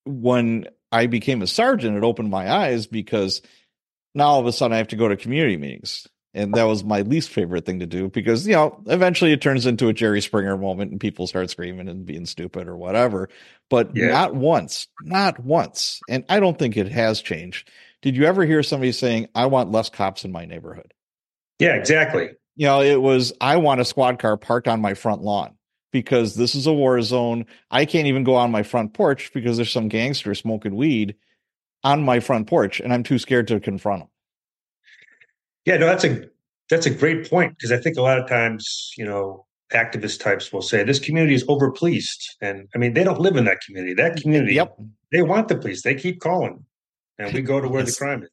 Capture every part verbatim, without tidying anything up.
when I became a sergeant, it opened my eyes because now all of a sudden I have to go to community meetings. And that was my least favorite thing to do because, you know, eventually it turns into a Jerry Springer moment and people start screaming and being stupid or whatever. But Yeah. not once, not once. And I don't think it has changed. Did you ever hear somebody saying, I want less cops in my neighborhood? Yeah, exactly. You know, it was, I want a squad car parked on my front lawn because this is a war zone. I can't even go on my front porch because there's some gangster smoking weed on my front porch and I'm too scared to confront him. Yeah, no, that's a that's a great point because I think a lot of times, you know, activist types will say this community is overpoliced, and I mean they don't live in that community. That community, Yep. They want the police. They keep calling, and we go to where Yes. the crime is.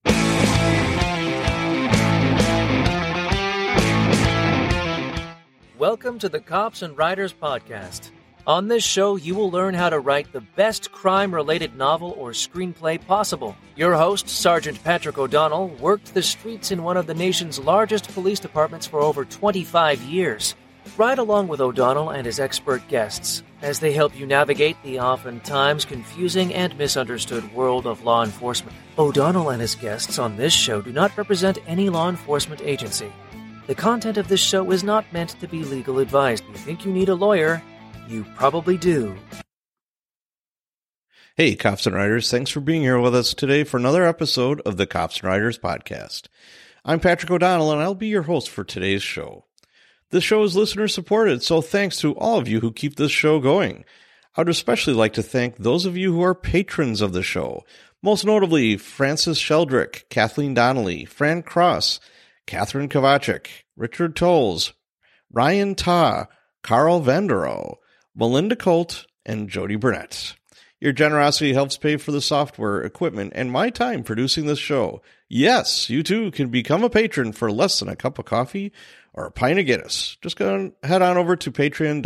Welcome to the Cops and Writers Podcast. On this show, you will learn how to write the best crime-related novel or screenplay possible. Your host, Sergeant Patrick O'Donnell, worked the streets in one of the nation's largest police departments for over twenty-five years. Ride along with O'Donnell and his expert guests as they help you navigate the oftentimes confusing and misunderstood world of law enforcement. O'Donnell and his guests on this show do not represent any law enforcement agency. The content of this show is not meant to be legal advice. If you think you need a lawyer, you probably do. Hey, Cops and Writers, thanks for being here with us today for another episode of the Cops and Writers Podcast. I'm Patrick O'Donnell, and I'll be your host for today's show. This show is listener-supported, so thanks to all of you who keep this show going. I would especially like to thank those of you who are patrons of the show, most notably Francis Sheldrick, Kathleen Donnelly, Fran Cross, Catherine Kovacic, Richard Tolles, Ryan Ta, Carl Vandero, Melinda Colt, and Jody Burnett. Your generosity helps pay for the software, equipment, and my time producing this show. Yes, you too can become a patron for less than a cup of coffee or a pint of Guinness. Just go and head on over to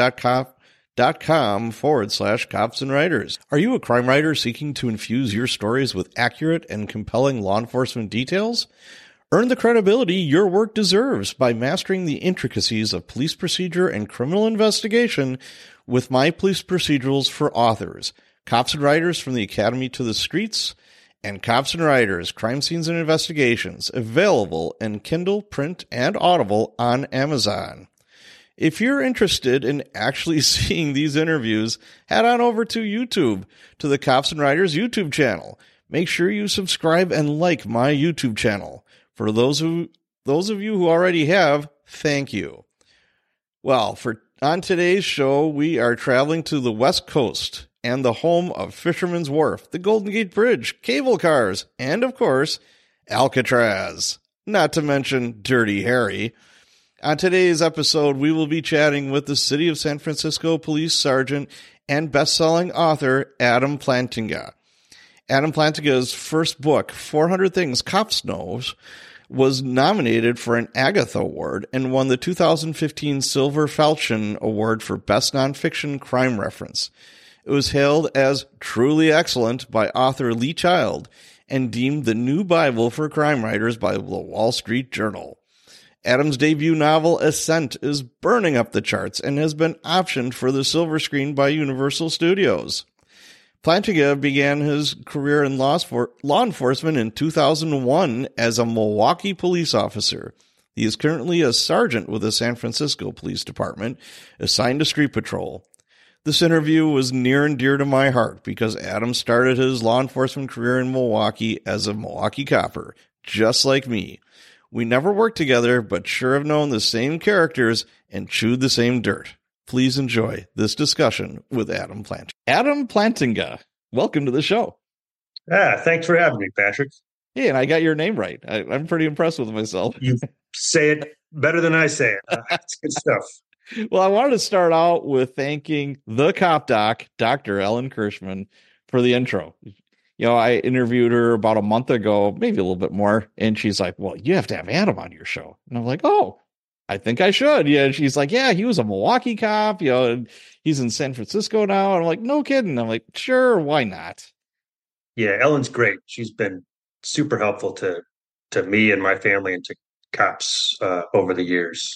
patreon.com forward slash cops and writers. Are you a crime writer seeking to infuse your stories with accurate and compelling law enforcement details? Earn the credibility your work deserves by mastering the intricacies of police procedure and criminal investigation with My Police Procedurals for Authors, Cops and Writers from the Academy to the Streets, and Cops and Writers, Crime Scenes and Investigations, available in Kindle, print, and Audible on Amazon. If you're interested in actually seeing these interviews, head on over to YouTube, to the Cops and Writers YouTube channel. Make sure you subscribe and like my YouTube channel. For those who, those of you who already have, thank you. Well, for on today's show, we are traveling to the West Coast and the home of Fisherman's Wharf, the Golden Gate Bridge, cable cars, and, of course, Alcatraz, not to mention Dirty Harry. On today's episode, we will be chatting with the City of San Francisco Police Sergeant and best-selling author Adam Plantinga. Adam Plantinga's first book, four hundred Things Cops Knows, was nominated for an Agatha Award and won the two thousand fifteen Silver Falchion Award for Best Nonfiction Crime Reference. It was hailed as truly excellent by author Lee Child and deemed the new Bible for crime writers by the Wall Street Journal. Adam's debut novel, Ascent, is burning up the charts and has been optioned for the silver screen by Universal Studios. Plantinga began his career in law, for, law enforcement in two thousand one as a Milwaukee police officer. He is currently a sergeant with the San Francisco Police Department, assigned to street patrol. This interview was near and dear to my heart because Adam started his law enforcement career in Milwaukee as a Milwaukee copper, just like me. We never worked together, but sure have known the same characters and chewed the same dirt. Please enjoy this discussion with Adam Plantinga. Adam Plantinga, welcome to the show. Ah, thanks for having me, Patrick. Yeah, and I got your name right. I, I'm pretty impressed with myself. You say it better than I say it. Uh, it's good stuff. Well, I wanted to start out with thanking the cop doc, Doctor Ellen Kirschman, for the intro. You know, I interviewed her about a month ago, maybe a little bit more, and she's like, well, you have to have Adam on your show. And I'm like, oh, I think I should. Yeah. And she's like, yeah, he was a Milwaukee cop, you know, and he's in San Francisco now. And I'm like, no kidding. I'm like, sure, why not? Yeah, Ellen's great. She's been super helpful to to me and my family and to cops uh, over the years.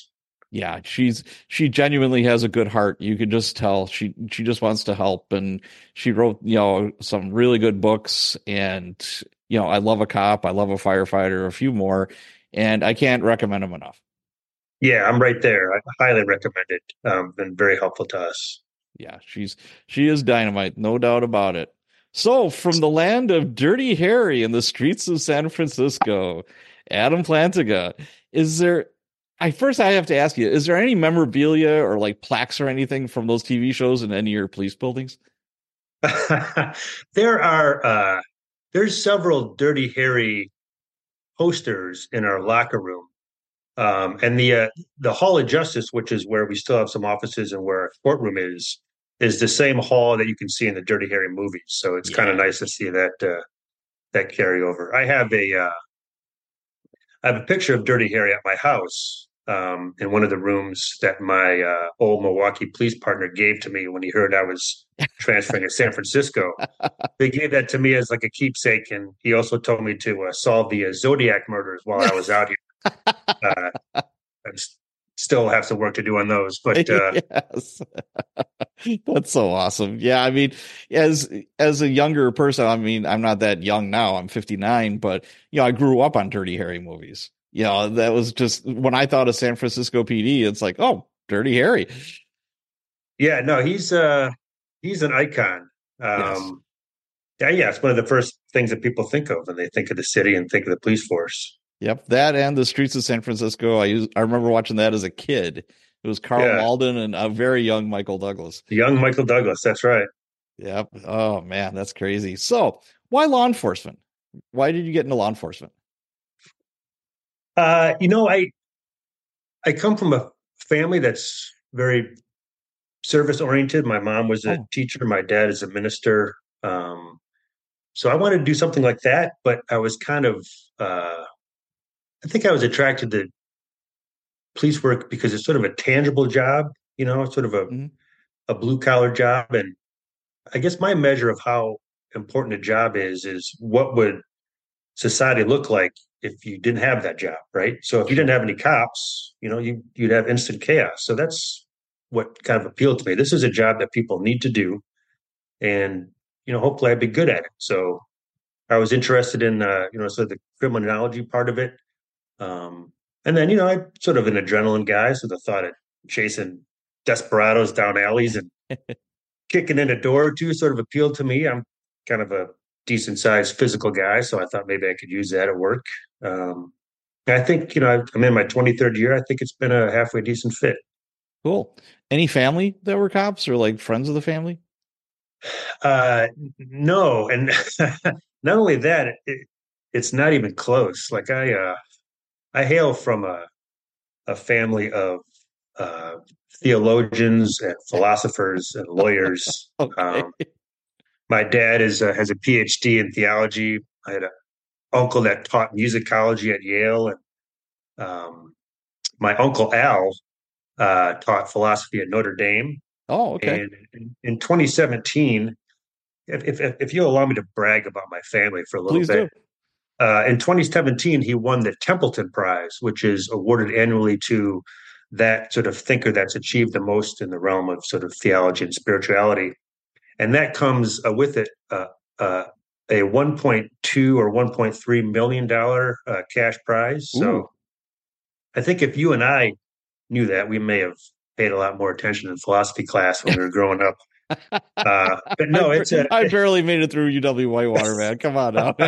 Yeah, she's she genuinely has a good heart. You could just tell she she just wants to help, and she wrote, you know, some really good books. And you know, I Love a Cop, I Love a Firefighter, a few more, and I can't recommend them enough. Yeah, I'm right there. I highly recommend it. Um, been very helpful to us. Yeah, she's she is dynamite, no doubt about it. So, from the land of Dirty Harry and the streets of San Francisco, Adam Plantinga, is there I first I have to ask you, is there any memorabilia or like plaques or anything from those T V shows in any of your police buildings? There are uh, there's several Dirty Harry posters in our locker room, um, and the uh, the Hall of Justice, which is where we still have some offices and where our courtroom is, is the same hall that you can see in the Dirty Harry movies. So it's Yeah. kind of nice to see that uh, that carryover. I have a uh, I have a picture of Dirty Harry at my house, um, in one of the rooms that my uh, old Milwaukee police partner gave to me when he heard I was transferring to San Francisco. They gave that to me as like a keepsake, and he also told me to uh, solve the uh, Zodiac murders while I was out here. Uh, I s- still have some work to do on those, but uh, Yes. That's so awesome. Yeah, I mean, as as a younger person, I mean, I'm not that young now. I'm fifty-nine, but you know, I grew up on Dirty Harry movies. You know, that was just when I thought of San Francisco P D, it's like, oh, Dirty Harry. yeah, no, he's uh, he's an icon. Yes. Um, yeah, yeah, it's one of the first things that people think of when they think of the city and think of the police force. Yep, that and the streets of San Francisco. I use I remember watching that as a kid. It was Carl Yeah. Malden and a very young Michael Douglas. Young Michael Douglas, that's right. Yep. Oh man, that's crazy. So, why law enforcement? Why did you get into law enforcement? Uh, you know, I I come from a family that's very service oriented. My mom was a Oh. teacher, my dad is a minister. Um, so I wanted to do something like that, but I was kind of uh, I think I was attracted to police work because it's sort of a tangible job, you know, it's sort of a, Mhm. a blue collar job. And I guess my measure of how important a job is is what would society look like if you didn't have that job, right? So if you didn't have any cops, you know, you you'd have instant chaos. So that's what kind of appealed to me. This is a job that people need to do, and you know, hopefully, I'd be good at it. So I was interested in, uh, you know, sort of the criminology part of it, um, and then you know, I'm sort of an adrenaline guy, so the thought of chasing desperados down alleys and kicking in a door or two sort of appealed to me. I'm kind of a decent sized physical guy, so I thought maybe I could use that at work. Um, I think, you know, I'm in my twenty-third year. I think it's been a halfway decent fit. Cool. Any family that were cops or like friends of the family? Uh, no, and not only that, it, it's not even close. Like I, uh, I hail from a a family of uh, theologians and philosophers and lawyers. Okay. Um, my dad is uh, has a P H D in theology. I had an uncle that taught musicology at Yale, and um, my uncle Al uh, taught philosophy at Notre Dame. Oh, okay. And in, in twenty seventeen, if, if if you'll allow me to brag about my family for a little Please bit, do. uh, in twenty seventeen he won the Templeton Prize, which is awarded annually to that sort of thinker that's achieved the most in the realm of sort of theology and spirituality. And that comes uh, with it uh, uh, a one point two or one point three million dollar uh, cash prize. So Ooh. I think if you and I knew that, we may have paid a lot more attention in philosophy class when we were growing up. Uh, but no, I, it's a I barely made it through U W Whitewater, man. Come on now.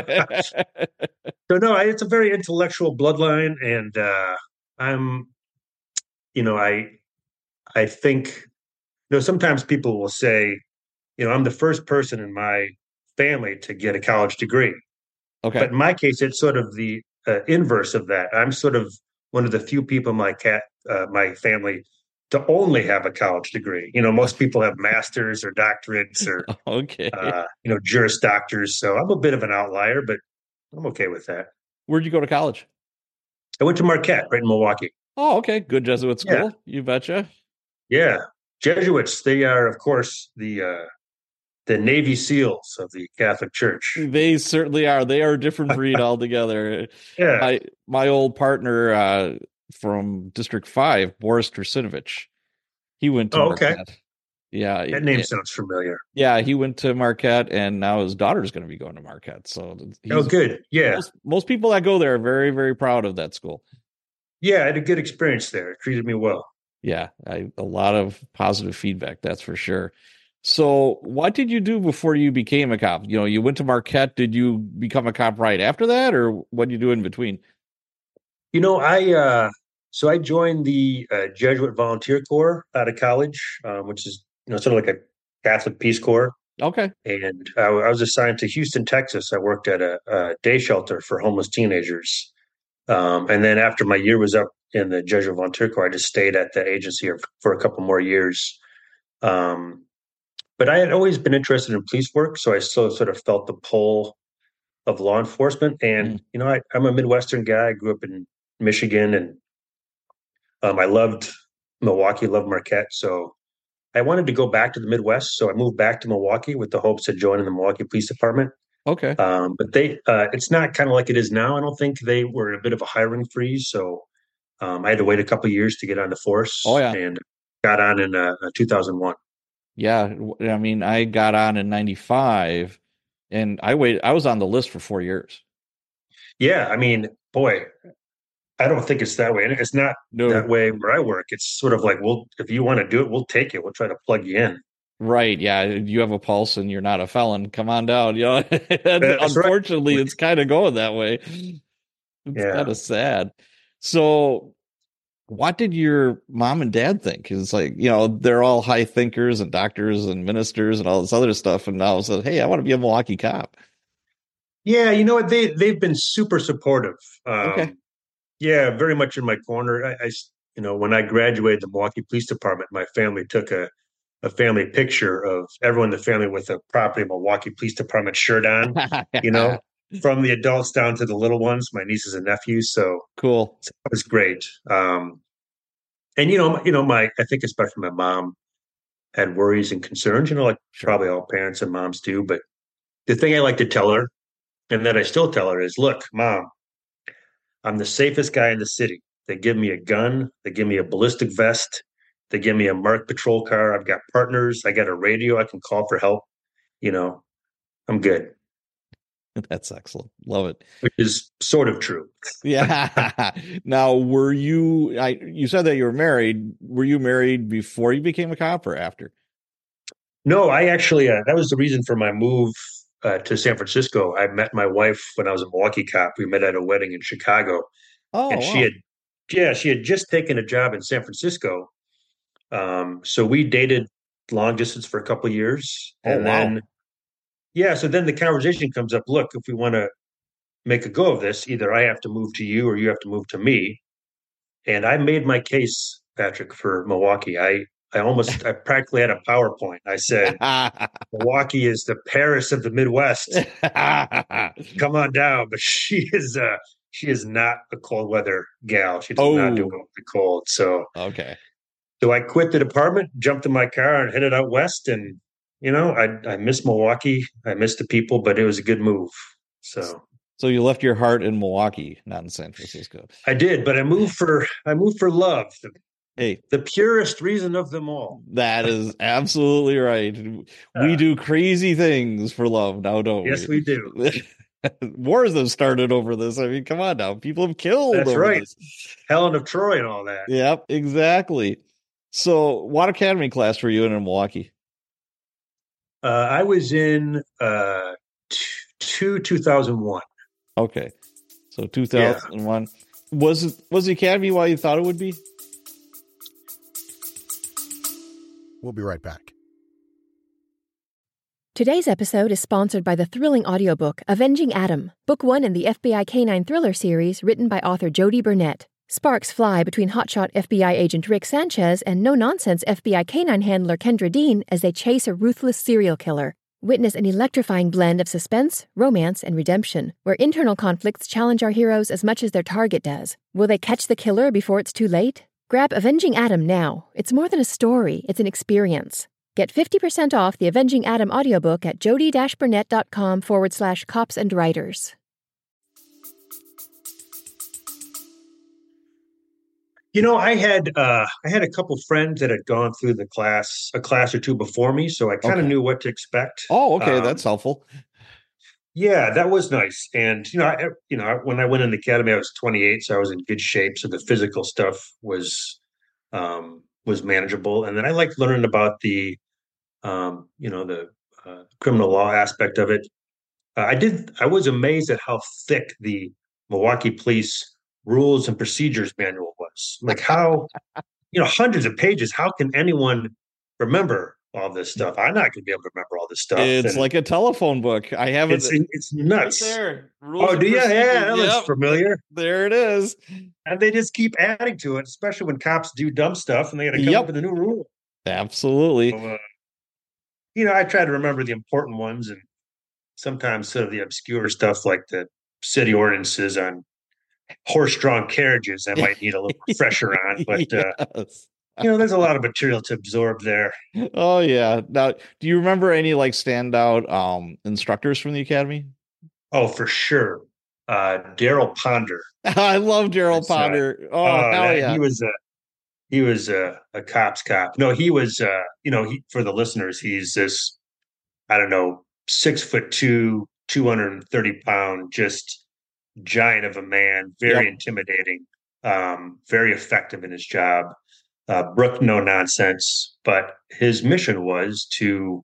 so no, it's a very intellectual bloodline, and uh, I'm, you know, I I think, you know, sometimes people will say, you know, I'm the first person in my family to get a college degree. Okay. But in my case, it's sort of the uh, inverse of that. I'm sort of one of the few people in my cat, uh, my family, to only have a college degree. You know, most people have masters or doctorates or, Okay. uh, you know, juris doctors. So I'm a bit of an outlier, but I'm okay with that. Where'd you go to college? I went to Marquette, right in Milwaukee. Oh, okay. Good Jesuit school. Yeah. You betcha. Yeah, Jesuits. They are, of course, the uh, the Navy SEALs of the Catholic Church. They certainly are. They are a different breed altogether. Yeah. My my old partner, uh, from District Five, Boris Trusinovich. He went to Oh, okay. Marquette. Yeah, That name it, sounds familiar. Yeah, he went to Marquette, and now his daughter's going to be going to Marquette. So he's, oh, good. Yeah. Most, most people that go there are very, very proud of that school. Yeah, I had a good experience there. It treated me well. Yeah, I, a lot of positive feedback, that's for sure. So what did you do before you became a cop? You know, you went to Marquette. Did you become a cop right after that, or what did you do in between? You know, I uh, so I joined the uh, Jesuit Volunteer Corps out of college, um, which is you know sort of like a Catholic Peace Corps. Okay. And I, I was assigned to Houston, Texas. I worked at a, a day shelter for homeless teenagers. Um, and then after my year was up in the Jesuit Volunteer Corps, I just stayed at the agency for a couple more years. Um, but I had always been interested in police work, so I still sort of felt the pull of law enforcement. And mm. you know, I, I'm a Midwestern guy. I grew up in Michigan, and um, I loved Milwaukee, loved Marquette. So I wanted to go back to the Midwest. So I moved back to Milwaukee with the hopes of joining the Milwaukee Police Department. Okay. Um, but they, uh, it's not kind of like it is now. I don't think they were in a bit of a hiring freeze. So um, I had to wait a couple of years to get on the force. Oh, yeah. And got on in uh, two thousand one. Yeah. I mean, I got on in ninety-five and I waited, I was on the list for four years. Yeah. I mean, boy, I don't think it's that way. And it's not no. that way where I work. It's sort of like, well, if you want to do it, we'll take it. We'll try to plug you in. Right. Yeah. You have a pulse and you're not a felon. Come on down. You know, unfortunately, right. It's kind of going that way. It's yeah. kind of sad. So what did your mom and dad think? Because it's like, you know, they're all high thinkers and doctors and ministers and all this other stuff. And now said, hey, I want to be a Milwaukee cop. Yeah. You know what? They, they've been super supportive. Um, okay. Yeah, very much in my corner. I, I, you know, when I graduated the Milwaukee Police Department, my family took a, a family picture of everyone in the family with a property Milwaukee Police Department shirt on, you know, from the adults down to the little ones, my nieces and nephews. So cool. So that was great. Um, and, you know, you know, my, I think especially my mom had worries and concerns, you know, like sure. probably all parents and moms do. But the thing I like to tell her, and that I still tell her is, look, Mom, I'm the safest guy in the city. They give me a gun. They give me a ballistic vest. They give me a marked patrol car. I've got partners. I got a radio. I can call for help. You know, I'm good. That's excellent. Love it. Which is sort of true. Yeah. Now, were you, I, you said that you were married. Were you married before you became a cop or after? No, I actually, uh, that was the reason for my move Uh, to San Francisco. I met my wife when I was a Milwaukee cop. We met at a wedding in Chicago. Oh, and she wow. had, yeah, she had just taken a job in San Francisco. Um, so we dated long distance for a couple of years. Oh, and wow. then, yeah, so then the conversation comes up, look, if we want to make a go of this, either I have to move to you or you have to move to me. And I made my case, Patrick, for Milwaukee. I, I almost, I practically had a PowerPoint. I said, Milwaukee is the Paris of the Midwest. Come on down. But she is, uh, she is not a cold weather gal. She does oh. not do well with the cold. So, okay. So I quit the department, jumped in my car and headed out west. And, you know, I, I miss Milwaukee. I miss the people, but it was a good move. So. So you left your heart in Milwaukee, not in San Francisco. I did, but I moved for, I moved for love. Hey, the purest reason of them all. That is absolutely right. We uh, do crazy things for love now, don't yes, we? Yes, we do. Wars have started over this. I mean, come on now. People have killed That's over right. this. Helen of Troy and all that. Yep, exactly. So what academy class were you in in Milwaukee? Uh, I was in uh, two, two thousand one. Okay. So two thousand one. Yeah. Was it, was the academy why you thought it would be? We'll be right back. Today's episode is sponsored by the thrilling audiobook Avenging Adam, book one in the F B I Canine thriller series written by author Jody Burnett. Sparks fly between hotshot F B I agent Rick Sanchez and no-nonsense F B I canine handler Kendra Dean as they chase a ruthless serial killer. Witness an electrifying blend of suspense, romance, and redemption, where internal conflicts challenge our heroes as much as their target does. Will they catch the killer before it's too late? Grab Avenging Adam now. It's more than a story, it's an experience. Get fifty percent off the Avenging Adam audiobook at jody-burnett.com forward slash cops and writers. You know, I had uh, I had a couple friends that had gone through the class, a class or two before me, so I kind of Okay. knew what to expect. Oh, okay, Um, that's helpful. yeah, that was nice. And you know, I, you know, when I went in the academy, I was twenty-eight, so I was in good shape. So the physical stuff was um, was manageable, and then I liked learning about the um, you know the uh, criminal law aspect of it. Uh, I did. I was amazed at how thick the Milwaukee Police Rules and Procedures Manual was. Like how you know hundreds of pages. How can anyone remember all this stuff? I'm not going to be able to remember all this stuff, It's and like a telephone book. I have it it's it's right nuts. there. Rules Oh, and do you? Yeah, procedures. that looks Yep, familiar. there it is. And they just keep adding to it, especially when cops do dumb stuff and they got to come up Yep, with a new rule. absolutely. So, uh, you know, I try to remember the important ones and sometimes sort of the obscure stuff like the city ordinances on horse-drawn carriages I might need a little refresher on. But uh, Yes. you know, there's a lot of material to absorb there. Oh yeah. Now, do you remember any like standout um instructors from the academy? Oh, for sure. Uh, Daryl Ponder. I love Gerald It's, uh, Ponder. Oh oh, hell that yeah. he was a he was a, a cop's cop. No, he was. Uh, you know, he for the listeners, he's this. I don't know, six foot two, two hundred and thirty pound, just giant of a man. Very Yep. intimidating. Um, very effective in his job. Uh, Brook, no nonsense. But his mission was to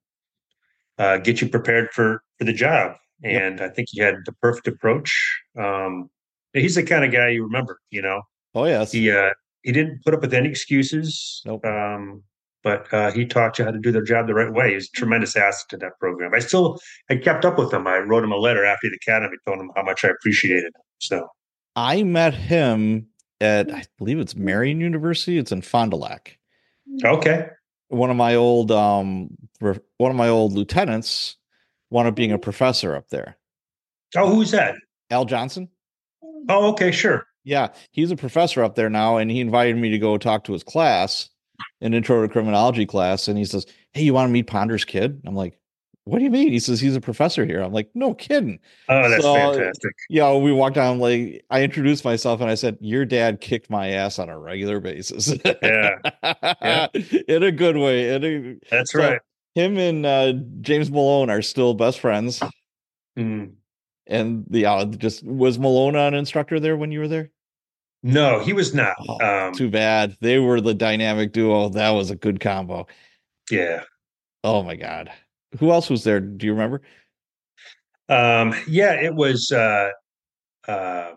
uh, get you prepared for for the job, Yep. and I think he had the perfect approach. Um, he's the kind of guy you remember. You know, Oh yes. he uh, he didn't put up with any excuses. Nope. Um, but uh, he taught you how to do their job the right way. He's a tremendous asset to that program. I still I kept up with him. I wrote him a letter after the academy, told him how much I appreciated him. So I met him at I believe it's Marion University. It's in Fond du Lac. okay, One of my old um re- one of my old lieutenants wound up being a professor up there. oh, who's that? Al Johnson. Oh, okay, sure. Yeah, he's a professor up there now, and he invited me to go talk to his class, an intro to criminology class. And he says, "Hey, you want to meet Ponder's kid?" I'm like, "What do you mean?" He says, "He's a professor here." I'm like, "No kidding." Oh, that's So, fantastic. yeah, we walked down. Like, I introduced myself, and I said, "Your dad kicked my ass on a regular basis." Yeah, yeah. In a good way. In a, That's so right. him and uh, James Malone are still best friends. Mm. And the uh, just was Malone an instructor there when you were there? No, he was not. Oh, Um, too bad. They were the dynamic duo. That was a good combo. yeah. Oh my God. Who else was there? Do you remember? Um, yeah, it was uh, uh,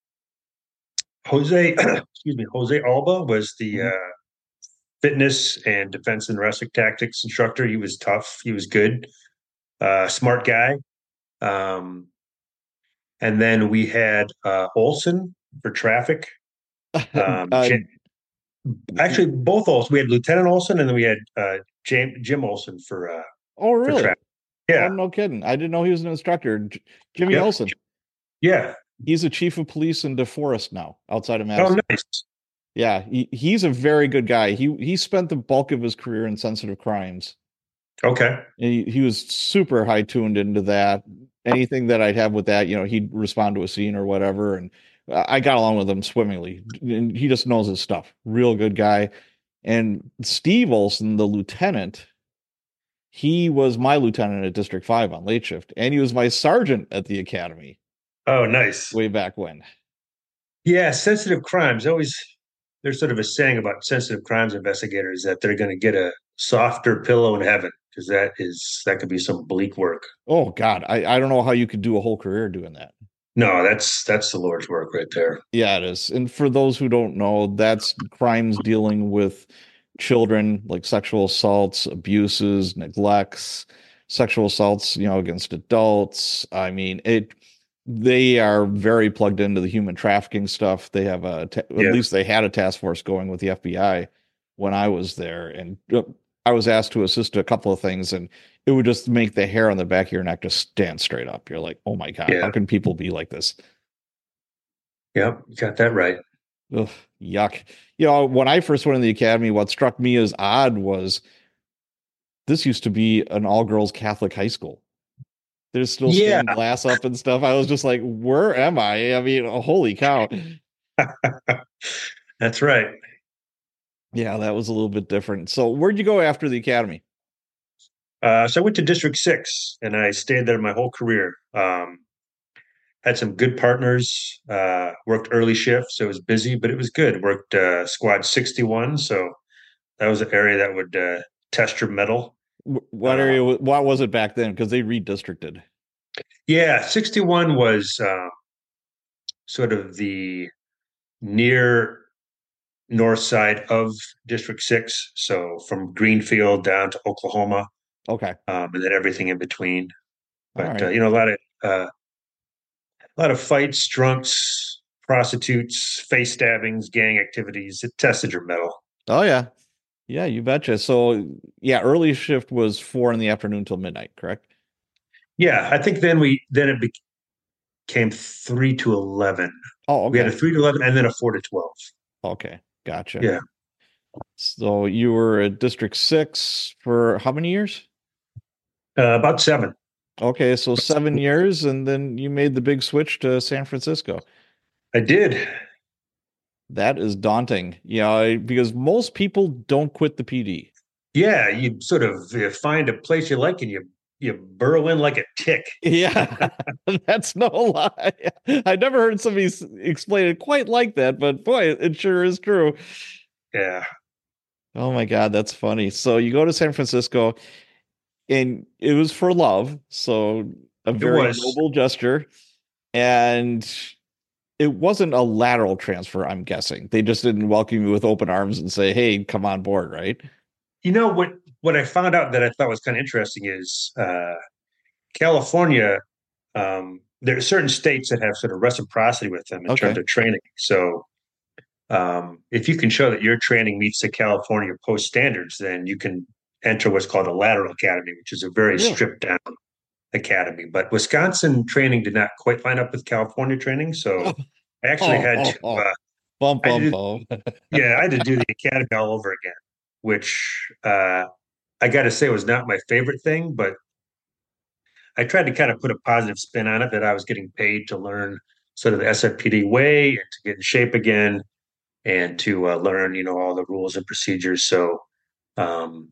Jose, excuse me, Jose Alba was the Mhm. uh, fitness and defense and wrestling tactics instructor. He was tough. He was good, uh, smart guy. Um, and then we had uh, Olson for traffic. Um, uh, Jim, actually, both Olson. We had Lieutenant Olson, and then we had uh, Jim, Jim Olson for uh, oh, for really? traffic. Oh, Yeah, no kidding. I didn't know he was an instructor. J- Jimmy yeah, Olsen. yeah. He's a chief of police in DeForest now, outside of Oh, Madison. nice. Yeah, he, he's a very good guy. He he spent the bulk of his career in sensitive crimes. Okay. And he, he was super high tuned into that. Anything that I'd have with that, you know, he'd respond to a scene or whatever. And I got along with him swimmingly. And he just knows his stuff. Real good guy. And Steve Olson, the lieutenant, he was my lieutenant at District five on late shift. And he was my sergeant at the academy Oh, nice. way back when. Yeah, sensitive crimes. Always, there's sort of a saying about sensitive crimes investigators that they're going to get a softer pillow in heaven because that is that could be some bleak work. Oh, God. I, I don't know how you could do a whole career doing that. No, that's that's the Lord's work right there. Yeah, it is. And for those who don't know, that's crimes dealing with children, like sexual assaults, abuses, neglects, sexual assaults, you know, against adults. I mean, it they are very plugged into the human trafficking stuff. They have a ta- Yeah. at least they had a task force going with the F B I when I was there, and uh, I was asked to assist a couple of things, and it would just make the hair on the back of your neck just stand straight up. You're like, oh my God, Yeah. how can people be like this? Yep, you got that right. Ugh, yuck. You know, when I first went in the academy, what struck me as odd was this used to be an all girls Catholic high school. There's still Yeah. stained glass up and stuff. I was just like, where am I? I mean, holy cow. That's right. Yeah, that was a little bit different. So where'd you go after the academy? Uh, so I went to District Six, and I stayed there my whole career. Um, had some good partners. Uh, worked early shift, so it was busy, but it was good. Worked uh, Squad sixty-one, so that was an area that would uh, test your mettle. What Uh, area? What was it back then? Because they redistricted. yeah, sixty-one was uh, sort of the near north side of District Six, so from Greenfield down to Oklahoma, Okay. um, and then everything in between. All But uh, right. you know, a lot of uh, a lot of fights, drunks, prostitutes, face stabbings, gang activities. It tested your mettle. Oh yeah. Yeah, you betcha. So yeah, early shift was four in the afternoon till midnight, correct? Yeah, I think then we then it became three to eleven. Oh, We had a okay. three to eleven and then a four to twelve. Okay. Gotcha. Yeah, So you were at District Six for how many years? uh, about seven. Okay, so seven years, and then you made the big switch to San Francisco. I did. That is daunting, you know, because most people don't quit the P D. Yeah, you sort of uh, find a place you like and you you burrow in like a tick. Yeah, that's no lie. I never heard somebody s- explain it quite like that, but boy, it sure is true. Yeah, Oh my God, that's funny. So you go to San Francisco, and it was for love, so a it very was. noble gesture, and it wasn't a lateral transfer, I'm guessing. They just didn't welcome you with open arms and say, "Hey, come on board," right? You know what? What I found out that I thought was kind of interesting is uh, California. Um, there are certain states that have sort of reciprocity with them in terms Okay. of training. So um, if you can show that your training meets the California post standards, then you can enter what's called a lateral academy, which is a very Really? stripped down academy. But Wisconsin training did not quite line up with California training, so I actually Oh, had oh, to. oh. Uh, Bum, I bum, did, bum. yeah, I had to do the academy all over again, which uh, I got to say was not my favorite thing, but I tried to kind of put a positive spin on it that I was getting paid to learn sort of the S F P D way and to get in shape again and to uh, learn, you know, all the rules and procedures. So, um,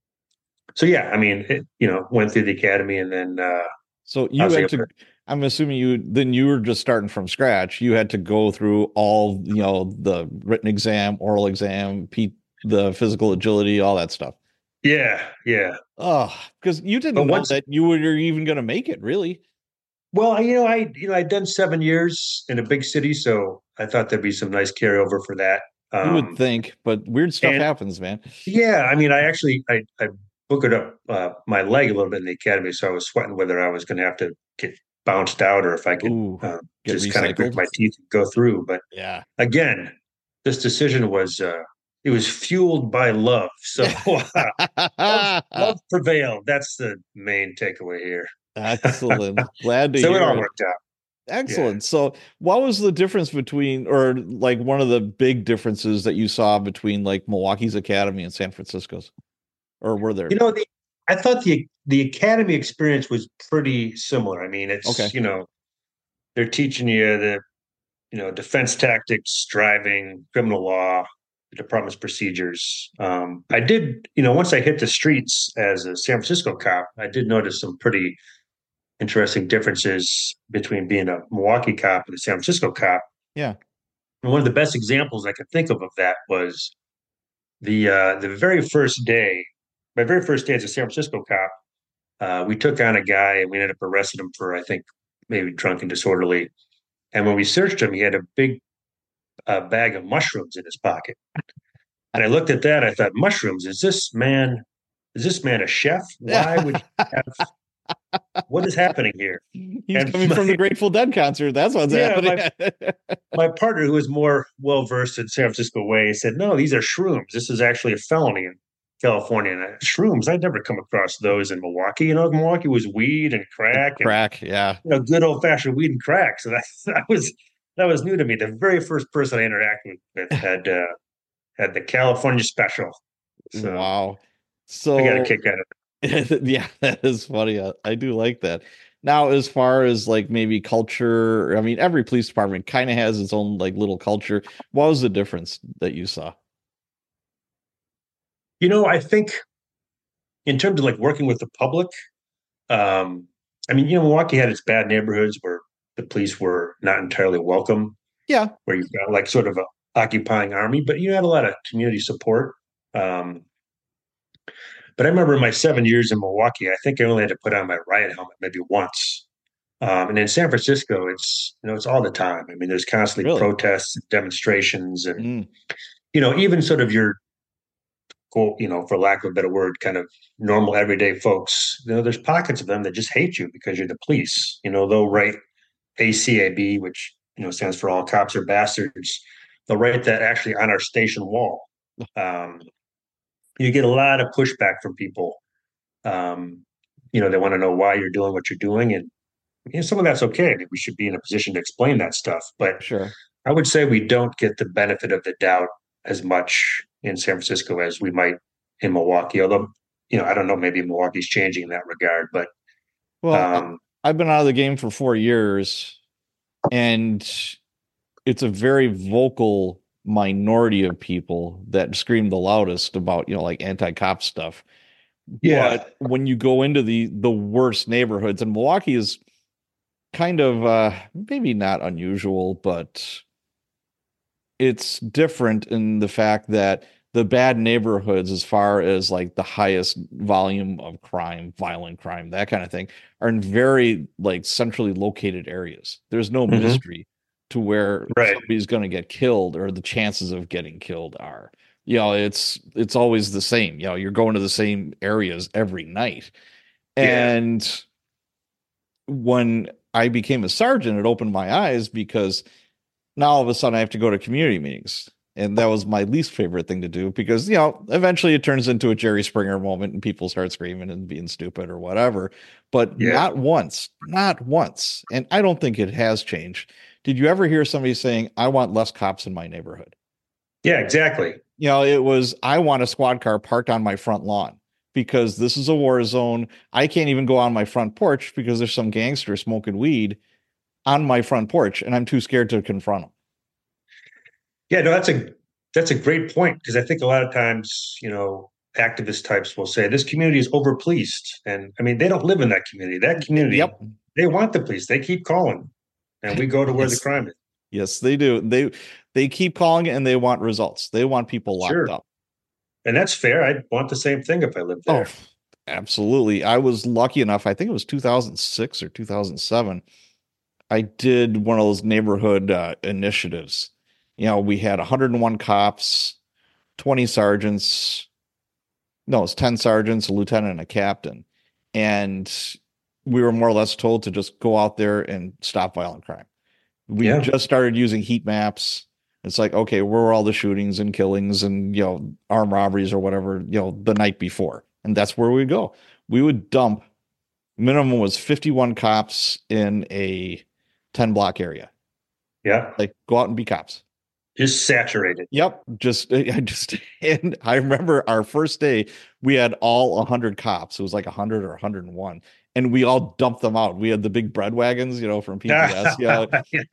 so yeah, I mean, it, you know, went through the academy and then uh, So I you was had able to, to. I'm assuming you, then you were just starting from scratch. You had to go through all, you know, the written exam, oral exam, P, the physical agility, all that stuff. Yeah, yeah. Oh, because you But didn't know once, that you were even going to make it, really. well, you know, I you know I'd done seven years in a big city, so I thought there'd be some nice carryover for that. You would Um, think, but weird stuff and happens, man. yeah, I mean, I actually I I boogered up uh, my leg a little bit in the academy, so I was sweating whether I was going to have to get bounced out or if I could Ooh, uh, get just kind of grit recycled. my teeth and go through. But Yeah. again, this decision was uh, it was fueled by love. So uh, love love prevailed. That's the main takeaway here. Excellent. Glad to So it hear all it. worked out. Yeah. Excellent. So, what was the difference between, or like one of the big differences that you saw between like Milwaukee's academy and San Francisco's? Or were there? You know, the, I thought the the academy experience was pretty similar. I mean, it's Okay. you know they're teaching you the you know defense tactics, driving, criminal law, the department's procedures. Um, I did you know once I hit the streets as a San Francisco cop, I did notice some pretty interesting differences between being a Milwaukee cop and a San Francisco cop. Yeah. And one of the best examples I could think of of that was the uh, the very first day, my very first day as a San Francisco cop. Uh, we took on a guy and we ended up arresting him for, I think, maybe drunk and disorderly. And when we searched him, he had a big uh, bag of mushrooms in his pocket. And I looked at that. I thought, mushrooms? Is this man? Is this man a chef? Why would he have? What is happening here? He's And coming from the my, Grateful Dead concert. That's what's yeah, happening. my my partner, who was more well versed in San Francisco way, said, "No, these are shrooms. This is actually a felony in California. And I, shrooms, I'd never come across those in Milwaukee. You know, Milwaukee was weed and crack and Crack. Yeah. you know, good old fashioned weed and crack. So that that was that was new to me. The very first person I interacted with had uh, had the California special. So Wow. I got a So, kick out of it. yeah, that is funny. I, I do like that. Now, as far as like maybe culture, I mean, every police department kind of has its own like little culture. What was the difference that you saw? You know, I think in terms of like working with the public, um, I mean, you know, Milwaukee had its bad neighborhoods where the police were not entirely welcome, Yeah, where you've got like sort of a occupying army, but you had a lot of community support. Um, but I remember in my seven years in Milwaukee, I think I only had to put on my riot helmet maybe once. Um, and in San Francisco, it's you know it's all the time. I mean, there's constantly really. protests, demonstrations, and Mm, you know even sort of your quote, you know, for lack of a better word, kind of normal everyday folks. You know, there's pockets of them that just hate you because you're the police. You know, they'll write A C A B, which you know stands for All Cops Are Bastards. They'll write that actually on our station wall. Um, you get a lot of pushback from people. Um, you know, they want to know why you're doing what you're doing, and you know, some of that's okay. I mean, we should be in a position to explain that stuff. But sure. I would say we don't get the benefit of the doubt as much in San Francisco as we might in Milwaukee. Although, you know, I don't know, maybe Milwaukee's changing in that regard. But Well, I- um, I've been out of the game for four years, and it's a very vocal minority of people that scream the loudest about, you know, like anti-cop stuff. yeah, But when you go into the the worst neighborhoods, and Milwaukee is kind of uh maybe not unusual, but it's different in the fact that the bad neighborhoods, as far as like the highest volume of crime, violent crime, that kind of thing, are in very like centrally located areas. There's no hmm mystery to where right, somebody's going to get killed or the chances of getting killed are. You know, it's it's always the same. You know, you're going to the same areas every night. yeah, And when I became a sergeant, it opened my eyes because now all of a sudden I have to go to community meetings. And that was my least favorite thing to do because, you know, eventually it turns into a Jerry Springer moment and people start screaming and being stupid or whatever. But yeah, not once, not once. And I don't think it has changed. Did you ever hear somebody saying, I want less cops in my neighborhood? yeah, exactly. You know, it was, I want a squad car parked on my front lawn because this is a war zone. I can't even go on my front porch because there's some gangster smoking weed on my front porch and I'm too scared to confront him. Yeah, no, that's a that's a great point because I think a lot of times, you know, activist types will say this community is overpoliced, and I mean they don't live in that community. That community, Yep. they want the police. They keep calling, and we go to where the Yes. crime is. Yes, they do. They they keep calling it and they want results. They want people locked Sure, up. and that's fair. I'd want the same thing if I lived Oh, there. absolutely. I was lucky enough. I think it was two thousand six or two thousand seven. I did one of those neighborhood uh, initiatives. You know, we had one hundred one cops, twenty sergeants. No, it's ten sergeants, a lieutenant, and a captain. And we were more or less told to just go out there and stop violent crime. We Yeah, just started using heat maps. It's like, okay, where were all the shootings and killings and, you know, armed robberies or whatever, you know, the night before? And that's where we'd go. We would dump, minimum was fifty-one cops in a ten block area. yeah, Like, go out and be cops. just saturated. Yep. Just, I just, and I remember our first day, we had all one hundred cops. It was like one hundred or one hundred one. And we all dumped them out. We had the big bread wagons, you know, from P P S. Yeah. Yeah.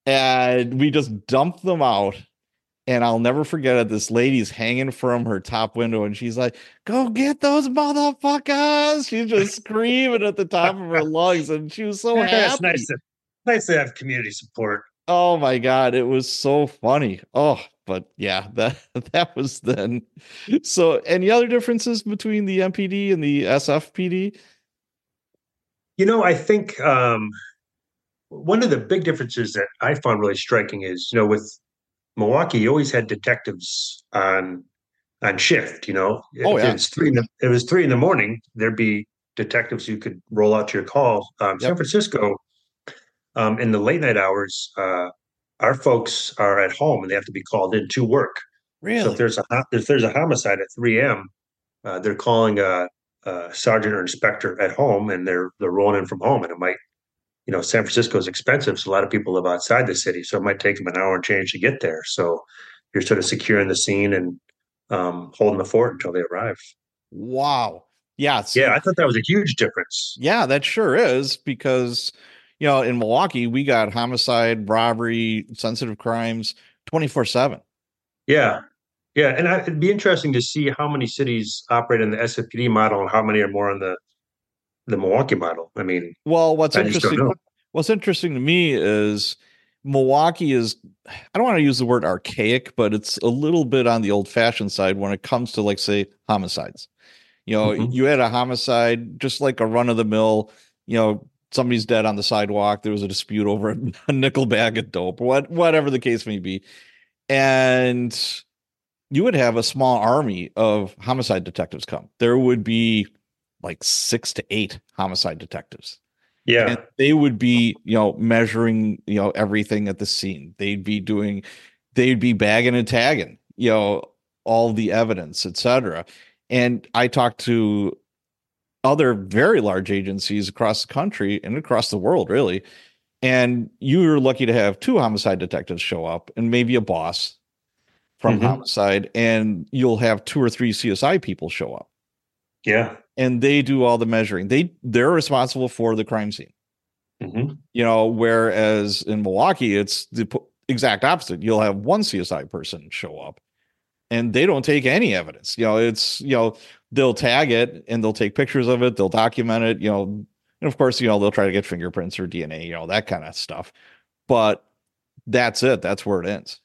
And we just dumped them out. And I'll never forget it. This lady's hanging from her top window and she's like, go get those motherfuckers. She's just screaming at the top of her lungs. And she was so Yeah, it's happy. nice to nice to have community support. Oh my God. It was so funny. Oh, but yeah, that that was then. So any other differences between the M P D and the S F P D? You know, I think um, one of the big differences that I found really striking is, you know, with Milwaukee, you always had detectives on on shift. You know, Oh if it yeah. was three, in the, if it was three in the morning, there'd be detectives who could roll out to your call. Um, San Yep. Francisco, um, in the late night hours, uh, our folks are at home and they have to be called in to work. So if Really? there's a ho- if there's a homicide at three a m, uh, they're calling a, a sergeant or inspector at home, and they're they're rolling in from home, and it might, you know, San Francisco is expensive, so a lot of people live outside the city, so it might take them an hour and change to get there. So you're sort of securing the scene and um, holding the fort until they arrive. Wow. Yeah. See, Yeah, I thought that was a huge difference. yeah, that sure is, because, you know, in Milwaukee, we got homicide, robbery, sensitive crimes twenty-four seven. Yeah. Yeah. And I, it'd be interesting to see how many cities operate in the S F P D model and how many are more on the, the Milwaukee model. I mean, Well, what's I just don't interesting, know. what's interesting to me is Milwaukee is, I don't want to use the word archaic, but it's a little bit on the old fashioned side when it comes to, like, say, homicides. You know, Mhm. you had a homicide, just like a run of the mill, you know, somebody's dead on the sidewalk. There was a dispute over a nickel bag of dope, what, whatever the case may be. And you would have a small army of homicide detectives come. There would be like six to eight homicide detectives. Yeah. And they would be, you know, measuring, you know, everything at the scene. They'd be doing, they'd be bagging and tagging, you know, all the evidence, et cetera. And I talked to other very large agencies across the country and across the world, really. And you were lucky to have two homicide detectives show up and maybe a boss from Mhm. homicide, and you'll have two or three C S I people show up. Yeah. And they do all the measuring. They they're responsible for the crime scene. Hmm. You know, whereas in Milwaukee, it's the p- exact opposite. You'll have one C S I person show up and they don't take any evidence. You know, it's, you know, they'll tag it and they'll take pictures of it, they'll document it, you know, and of course, you know, they'll try to get fingerprints or D N A, you know, that kind of stuff. But that's it. That's where it ends.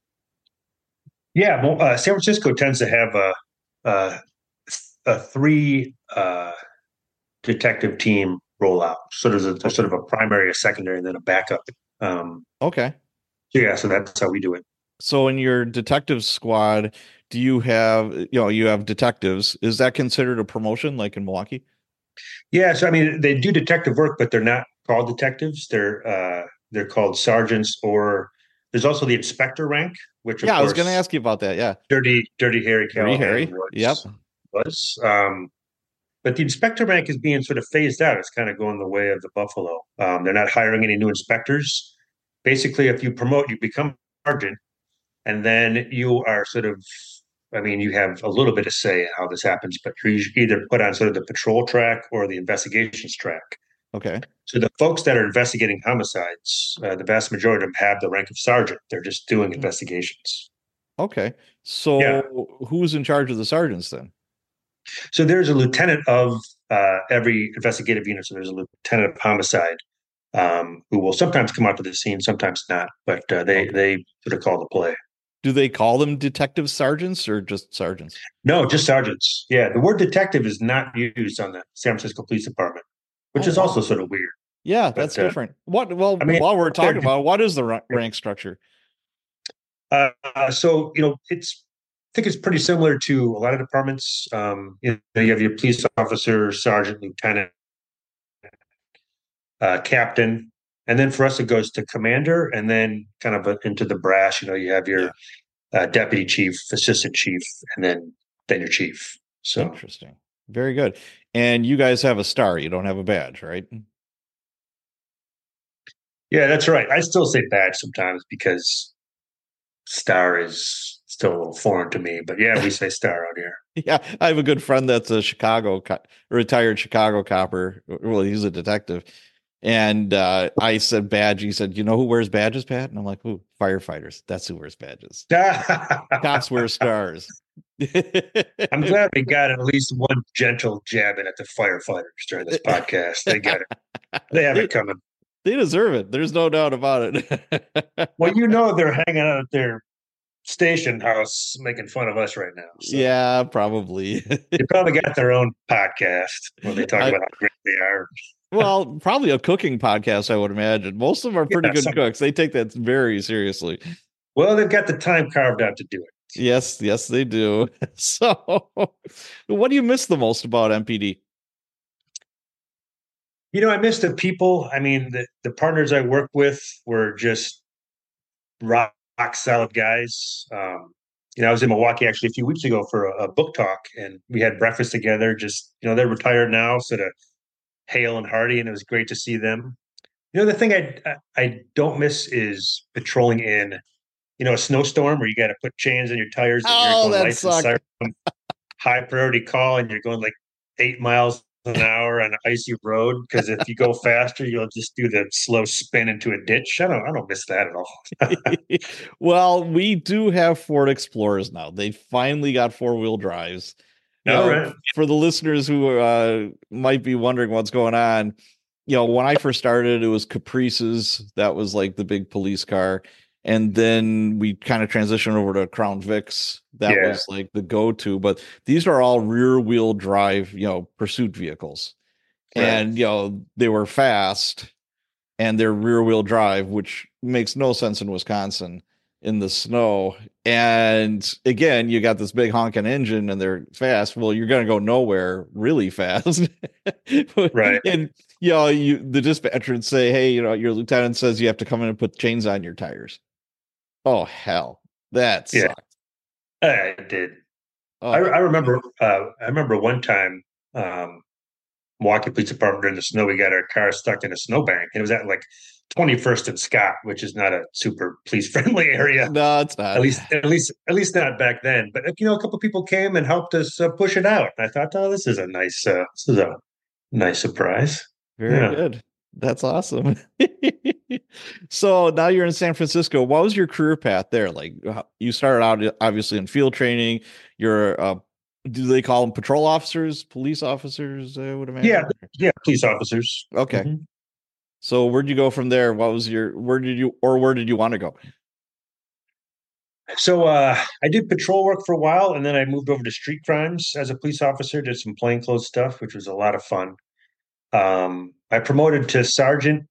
Yeah. Well, uh, San Francisco tends to have a, a, a three uh, detective team rollout. So there's a there's sort of a primary, a secondary, and then a backup. Um, Okay. so yeah, so that's how we do it. So in your detective squad, do you have, you know, you have detectives. Is that considered a promotion like in Milwaukee? Yeah, so I mean, they do detective work, but they're not called detectives. They're uh, they're called sergeants, or there's also the inspector rank, which of Yeah, I was going to course, ask you about that. Yeah. Dirty Dirty Harry Dirty Callahan Harry. Yep. was was. Um, but the inspector rank is being sort of phased out. It's kind of going the way of the buffalo. Um, they're not hiring any new inspectors. Basically, if you promote, you become sergeant, and then you are sort of, I mean, you have a little bit of say in how this happens, but you're either put on sort of the patrol track or the investigations track. Okay. So the folks that are investigating homicides, uh, the vast majority of them have the rank of sergeant. They're just doing investigations. Okay. So Yeah. who's in charge of the sergeants then? So there's a lieutenant of uh, every investigative unit. So there's a lieutenant of homicide um, who will sometimes come out to the scene, sometimes not. But uh, they Okay. they sort of call the play. Do they call them detective sergeants or just sergeants? No, just sergeants. Yeah, the word detective is not used on the San Francisco Police Department, which Oh, is wow. also sort of weird. Yeah, But, that's uh, different. What? Well, I mean, while we're talking they're- about, what is the ra- rank structure? Uh, so you know, it's I think it's pretty similar to a lot of departments. Um, you know, you have your police officer, sergeant, lieutenant, uh, captain, and then for us it goes to commander, and then kind of into the brass. You know, you have your uh, deputy chief, assistant chief, and then then your chief. So Interesting. Very good. And you guys have a star. You don't have a badge, right? yeah, that's right. I still say badge sometimes because star is still a little foreign to me. But yeah, we say star out here. Yeah, I have a good friend that's a Chicago, co- retired Chicago copper. Well, he's a detective. And uh, I said badge. He said, "You know who wears badges, Pat?" And I'm like, "Who? Firefighters. That's who wears badges. Cops wear stars." I'm glad we got at least one gentle jab in at the firefighters during this podcast. They got it. They have it coming. They deserve it. There's no doubt about it. Well, you know they're hanging out at their station house making fun of us right now. So Yeah, probably. they probably got their own podcast where they talk I- about how great they are. Well, probably a cooking podcast, I would imagine. Most of them are pretty Yeah, good some- cooks. They take that very seriously. Well, they've got the time carved out to do it. Yes, yes, they do. So, what do you miss the most about M P D? You know, I miss the people. I mean, the, the partners I work with were just rock, rock solid guys. Um, you know, I was in Milwaukee actually a few weeks ago for a, a book talk, and we had breakfast together. Just, you know, they're retired now, sort of hale and hearty, and it was great to see them. You know, the thing I I don't miss is patrolling in, you know, a snowstorm where you got to put chains on your tires and Oh, you're going that lights and sucked. siren, high priority call, and you're going like eight miles an hour on an icy road because if you go faster, you'll just do the slow spin into a ditch. I don't, I don't miss that at all. Well, we do have Ford Explorers now. They finally got four wheel drives. You All know, right. for the listeners who uh, might be wondering what's going on, you know, when I first started, it was Caprices. That was like the big police car. And then we kind of transitioned over to Crown Vics. That Yeah. was like the go-to. But these are all rear-wheel drive, you know, pursuit vehicles. Right. And, you know, they were fast and they're rear-wheel drive, which makes no sense in Wisconsin in the snow. And again, you got this big honking engine and they're fast. Well, you're going to go nowhere really fast. Right. And, you know, you, the dispatcher would say, hey, you know, your lieutenant says you have to come in and put chains on your tires. Oh, hell. That Yeah. sucked. I did. Oh, I, I remember. Uh, I remember one time, um, Milwaukee Police Department during the snow. We got our car stuck in a snowbank, and it was at like twenty-first and Scott, which is not a super police friendly area. no, it's not. At least, at least, at least not back then. But you know, a couple of people came and helped us uh, push it out. And I thought, oh, this is a nice, uh, this is a nice surprise. Very Yeah. good. That's awesome. So now you're in San Francisco. What was your career path there? Like how- you started out obviously in field training. You're uh do they call them patrol officers, police officers? I would imagine. Yeah, yeah, police officers. Okay. Mhm. So where'd you go from there? What was your where did you or where did you want to go? So uh, I did patrol work for a while, and then I moved over to street crimes as a police officer. Did some plainclothes stuff, which was a lot of fun. Um, I promoted to sergeant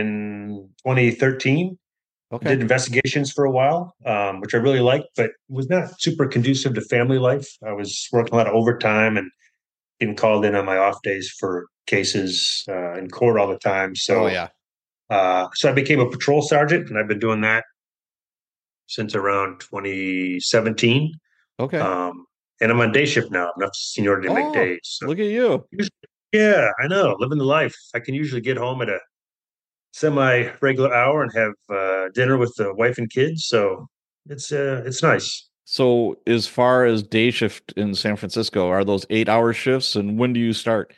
in twenty thirteen. Okay. Did investigations for a while, um, which I really liked, but was not super conducive to family life. I was working a lot of overtime and getting called in on my off days for cases uh, in court all the time. So, Oh yeah. uh, so I became a patrol sergeant, and I've been doing that since around twenty seventeen. Okay. Um, and I'm on day shift now. I'm enough seniority to make Oh, days. So, look at you. yeah, I know, living the life. I can usually get home at a semi-regular hour and have uh, dinner with the wife and kids. So it's uh, it's nice. So as far as day shift in San Francisco, are those eight hour shifts and when do you start?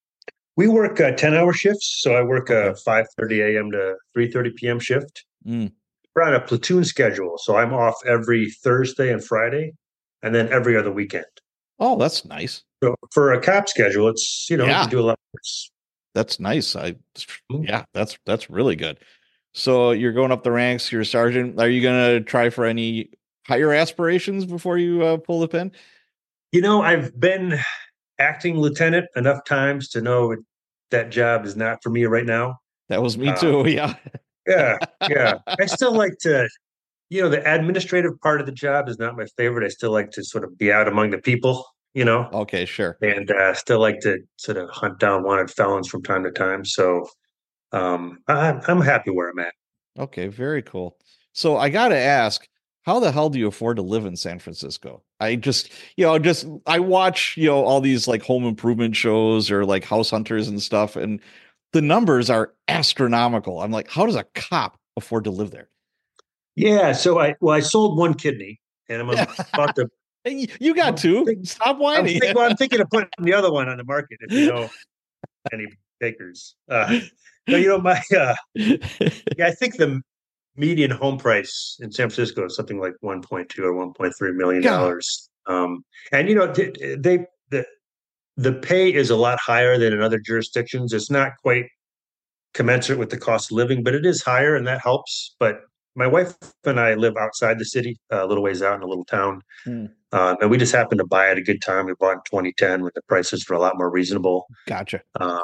We work uh, ten-hour shifts, so I work a Okay. five thirty a.m. to three thirty p.m. shift. Mm. We're on a platoon schedule, so I'm off every Thursday and Friday, and then every other weekend. Oh, that's nice. So for a cop schedule, it's you know Yeah. you can do a lot. It's, That's nice. I Mm. yeah, that's that's really good. So you're going up the ranks, you're a sergeant. Are you gonna try for any higher aspirations before you uh, pull the pin? you know, I've been acting lieutenant enough times to know that job is not for me right now. That was me Uh, too. Yeah. Yeah, yeah. I still like to, you know, the administrative part of the job is not my favorite. I still like to sort of be out among the people, you know, Okay, sure. and uh, still like to sort of hunt down wanted felons from time to time. So um, I'm I'm happy where I'm at. Okay, very cool. So I gotta ask, how the hell do you afford to live in San Francisco? I just, you know, just I watch, you know, all these like home improvement shows or like house hunters and stuff, and the numbers are astronomical. I'm like, how does a cop afford to live there? Yeah. So I well, I sold one kidney, and I'm about to. And you- you got I'm two. think- Stop I'm, whining. think, well, I'm thinking of putting the other one on the market if you know any takers. Uh, no, you know my. Uh, yeah, I think the median home price in San Francisco is something like one point two or one point three million dollars. Um, and you know they, they the the pay is a lot higher than in other jurisdictions. It's not quite commensurate with the cost of living, but it is higher, and that helps. But my wife and I live outside the city, a little ways out in a little town, Hmm. um, and we just happened to buy at a good time. We bought in twenty ten when the prices were a lot more reasonable. Gotcha. Um,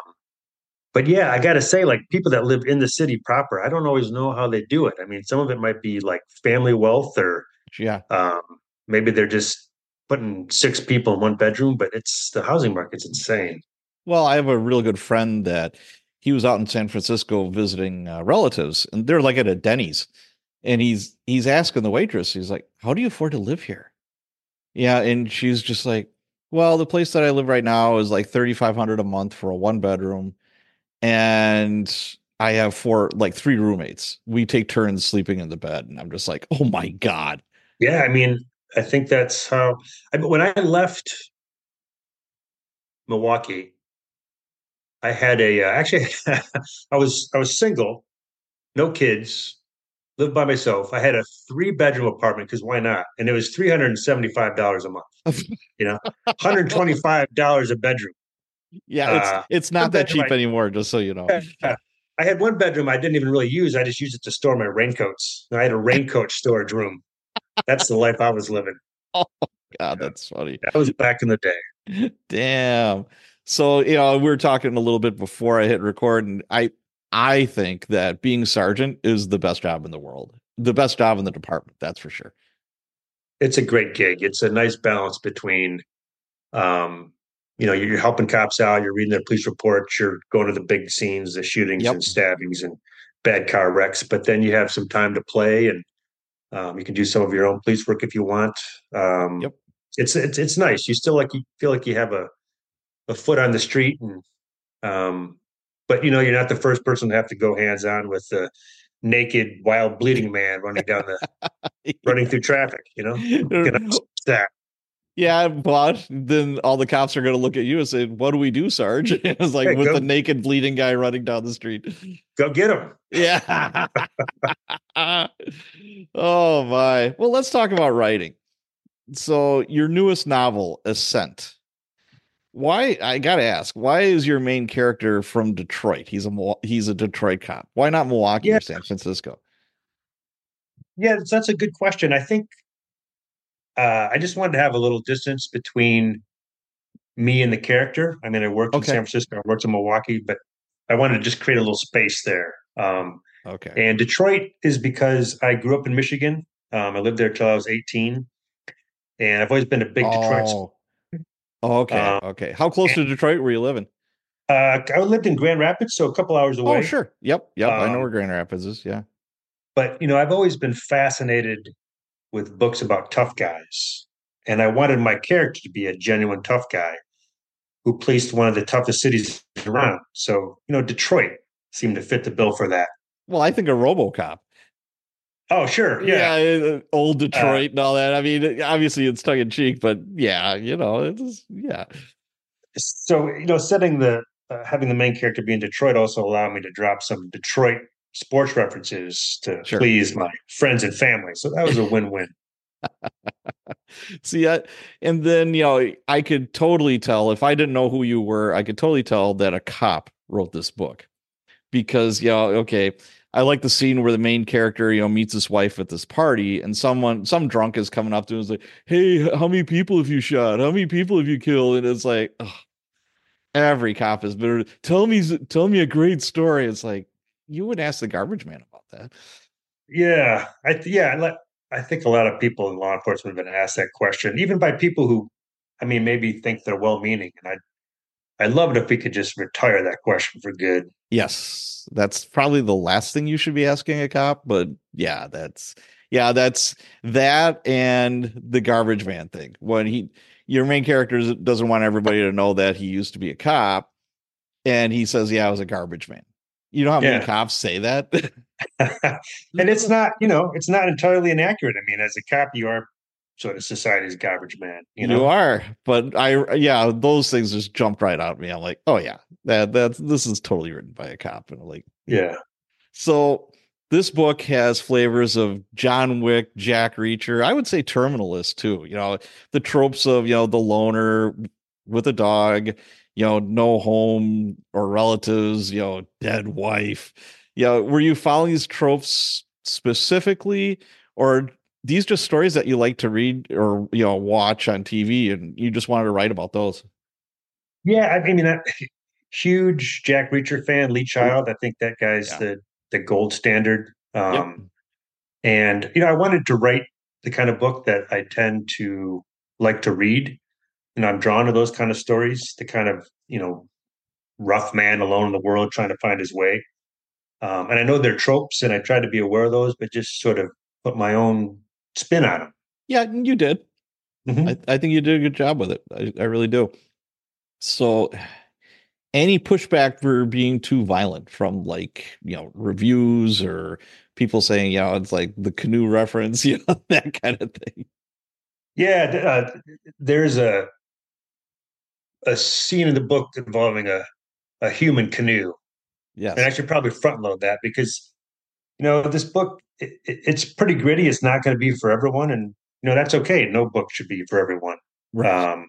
but yeah, I got to say, like people that live in the city proper, I don't always know how they do it. I mean, some of it might be like family wealth, or Yeah. um, maybe they're just putting six people in one bedroom. But it's the housing market's insane. Well, I have a real good friend that he was out in San Francisco visiting uh, relatives, and they're like at a Denny's, and he's he's asking the waitress, he's like, "How do you afford to live here?" Yeah, and she's just like, "Well, the place that I live right now is like thirty-five hundred a month for a one bedroom, and I have four, like three roommates. We take turns sleeping in the bed." And I'm just like, "Oh my God." Yeah, I mean, I think that's how. I mean, when I left Milwaukee, I had a uh, actually I was I was single, no kids, lived by myself. I had a three bedroom apartment because why not? And it was three hundred and seventy five dollars a month. You know, one hundred twenty five dollars a bedroom. Yeah, it's Uh, it's not that cheap I, anymore, just so you know. uh, I had one bedroom I didn't even really use. I just used it to store my raincoats. I had a raincoat storage room. That's the life I was living. Oh God, that's funny. That was back in the day. Damn. So, you know, we were talking a little bit before I hit record, and I I think that being sergeant is the best job in the world. The best job in the department, that's for sure. It's a great gig. It's a nice balance between um, you know, you're helping cops out, you're reading their police reports, you're going to the big scenes, the shootings Yep. and stabbings and bad car wrecks, but then you have some time to play and um, you can do some of your own police work if you want. Um, Yep. It's it's it's nice. You still like you feel like you have a a foot on the street, and um, but you know you're not the first person to have to go hands on with the naked, wild, bleeding man running down the running through traffic. You know, that. Yeah, but then all the cops are going to look at you and say, "What do we do, Sarge?" It's like Hey, with go, the naked, bleeding guy running down the street. Go get him. Yeah. Oh my. Well, let's talk about writing. So, your newest novel, Ascent. Why? I gotta ask. Why is your main character from Detroit? He's a he's a Detroit cop. Why not Milwaukee yeah. or San Francisco? Yeah, that's, that's a good question. I think uh, I just wanted to have a little distance between me and the character. I mean, I worked Okay. in San Francisco, I worked in Milwaukee, but I wanted to just create a little space there. Um, Okay. And Detroit is because I grew up in Michigan. Um, I lived there till I was eighteen, and I've always been a big Detroit. Oh. Okay. Um, Okay. How close to Detroit were you living? Uh, I lived in Grand Rapids, so a couple hours away. Oh, sure. Yep. Yep. Um, I know where Grand Rapids is. Yeah. But you know, I've always been fascinated with books about tough guys, and I wanted my character to be a genuine tough guy who policed one of the toughest cities around. So you know, Detroit seemed to fit the bill for that. Well, I think a RoboCop. Oh, sure. Yeah. Yeah. Old Detroit uh, and all that. I mean, obviously it's tongue in cheek, but yeah, you know, it's, yeah. So, you know, setting the, uh, having the main character be in Detroit also allowed me to drop some Detroit sports references to sure. please my friends and family. So that was a win-win. See, I, and then, you know, I could totally tell if I didn't know who you were, I could totally tell that a cop wrote this book. Because, you know, okay, I like the scene where the main character, you know, meets his wife at this party and someone, some drunk is coming up to him and is like, "Hey, how many people have you shot? How many people have you killed?" And it's like, ugh, every cop has been, tell me, tell me a great story. It's like, you would ask the garbage man about that. Yeah. I, yeah. I, let, I think a lot of people in law enforcement have been asked that question, even by people who, I mean, maybe think they're well-meaning. And I, I'd love it if we could just retire that question for good. Yes, that's probably the last thing you should be asking a cop. But yeah, that's yeah, that's that and the garbage man thing. When he, your main character doesn't want everybody to know that he used to be a cop, and he says, "Yeah, I was a garbage man." You know how many yeah. cops say that? And it's not, you know, it's not entirely inaccurate. I mean, as a cop, you are sort of society's garbage man. You know? You are, but I, yeah, those things just jumped right out at me. I'm like, oh yeah, that that's this is totally written by a cop, and I'm like, yeah. So this book has flavors of John Wick, Jack Reacher. I would say Terminalist too. You know, the tropes of, you know, the loner with a dog, you know, no home or relatives, you know, dead wife. You know, were you following these tropes specifically, or these just stories that you like to read or, you know, watch on T V and you just wanted to write about those? Yeah. I mean, I'm a huge Jack Reacher fan, Lee Child. I think that guy's yeah. the, the gold standard. Um, yep. And, you know, I wanted to write the kind of book that I tend to like to read. And I'm drawn to those kind of stories, the kind of, you know, rough man alone in the world trying to find his way. Um, and I know they're tropes and I try to be aware of those, but just sort of put my own spin on them. Yeah, you did. Mm-hmm. I, I think you did a good job with it. I, I really do. So any pushback for being too violent from, like, you know, reviews or people saying, you know, it's like the canoe reference, you know, that kind of thing? Yeah. Uh, there's a, a scene in the book involving a, a human canoe. Yes. And I should probably front load that because, you know, this book, it, it's pretty gritty. It's not going to be for everyone. And, you know, that's okay. No book should be for everyone. Right. Um,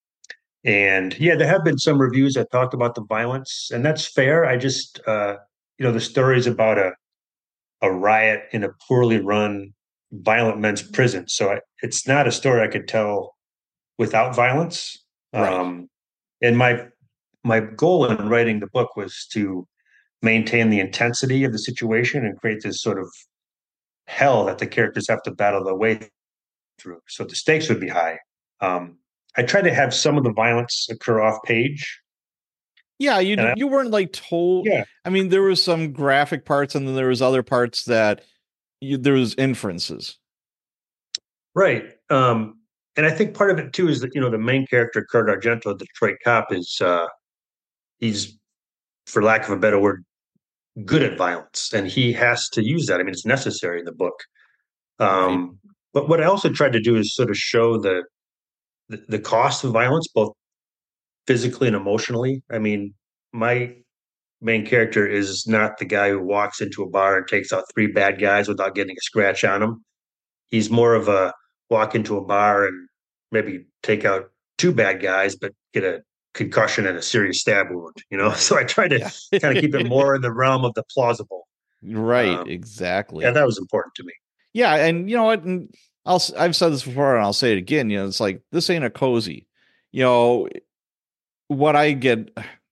and yeah, there have been some reviews that talked about the violence, and that's fair. I just, uh, you know, the stories about a, a riot in a poorly run, violent men's prison. So I, it's not a story I could tell without violence. Right. Um, and my my goal in writing the book was to maintain the intensity of the situation and create this sort of hell that the characters have to battle their way through. So the stakes would be high. Um, I tried to have some of the violence occur off page. Yeah, you I, you weren't like told. Yeah. I mean, there was some graphic parts, and then there was other parts that you, there was inferences. Right. Um, and I think part of it too is that, you know, the main character, Kurt Argento, the Detroit cop, is uh, he's, for lack of a better word, good at violence, and he has to use that. I mean, it's necessary in the book. Um, right. But what I also tried to do is sort of show the, the the cost of violence, both physically and emotionally. I mean, my main character is not the guy who walks into a bar and takes out three bad guys without getting a scratch on him. He's more of a walk into a bar and maybe take out two bad guys, but get a concussion and a serious stab wound, you know? So I try to yeah. kind of keep it more in the realm of the plausible. Right. Um, exactly. Yeah, that was important to me. Yeah. And you know what? And I'll, I've said this before and I'll say it again. You know, it's like, this ain't a cozy, you know, what I get,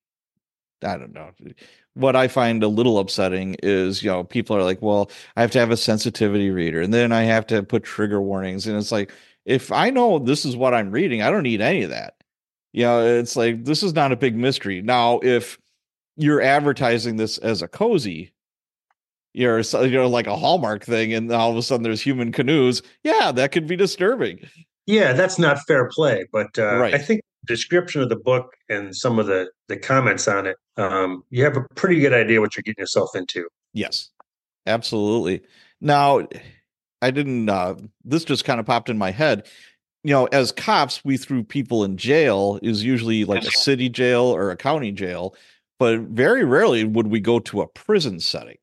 I don't know. What I find a little upsetting is, you know, people are like, well, I have to have a sensitivity reader and then I have to put trigger warnings. And it's like, if I know this is what I'm reading, I don't need any of that. You know, it's like, this is not a big mystery. Now, if you're advertising this as a cozy, you're, you know, like a Hallmark thing, and all of a sudden there's human canoes. Yeah, that could be disturbing. Yeah, that's not fair play. But uh, right. I think the description of the book and some of the, the comments on it, um, you have a pretty good idea what you're getting yourself into. Yes, absolutely. Now, I didn't, uh, this just kind of popped in my head. You know, as cops, we threw people in jail is usually like a city jail or a county jail, but very rarely would we go to a prison setting.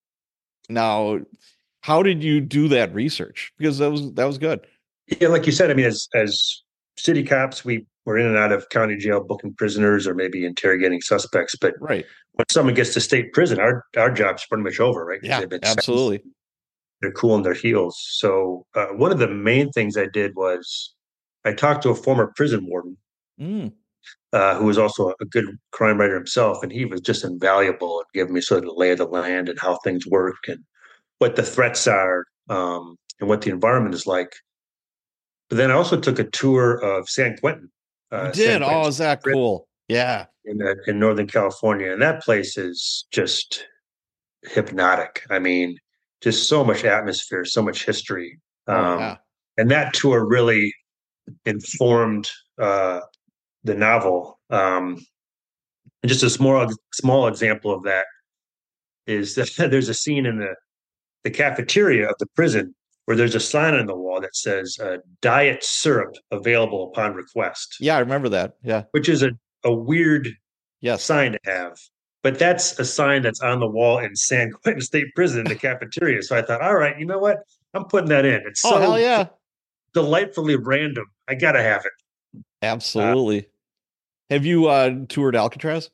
Now, how did you do that research? Because that was, that was good. Yeah, like you said, I mean, as as city cops, we were in and out of county jail, booking prisoners or maybe interrogating suspects. But right. when someone gets to state prison, our our job's pretty much over, right? Yeah, absolutely. Sentenced. They're cooling their heels. So uh, one of the main things I did was I talked to a former prison warden mm. uh, who was also a good crime writer himself, and he was just invaluable at giving me sort of the lay of the land and how things work and what the threats are um, and what the environment is like. But then I also took a tour of San Quentin. Uh, you did? Oh, is that cool? Yeah. In, uh, in Northern California. And that place is just hypnotic. I mean, just so much atmosphere, so much history. Um, oh, yeah. And that tour really informed uh, the novel. Um, and just a small, small example of that is that there's a scene in the, the cafeteria of the prison where there's a sign on the wall that says uh, diet syrup available upon request. Yeah, I remember that. Yeah. Which is a, a weird yes. sign to have. But that's a sign that's on the wall in San Quentin State Prison in the cafeteria. So I thought, all right, you know what? I'm putting that in. It's so oh, hell yeah. delightfully random. I got to have it. Absolutely. Uh, have you uh, toured Alcatraz?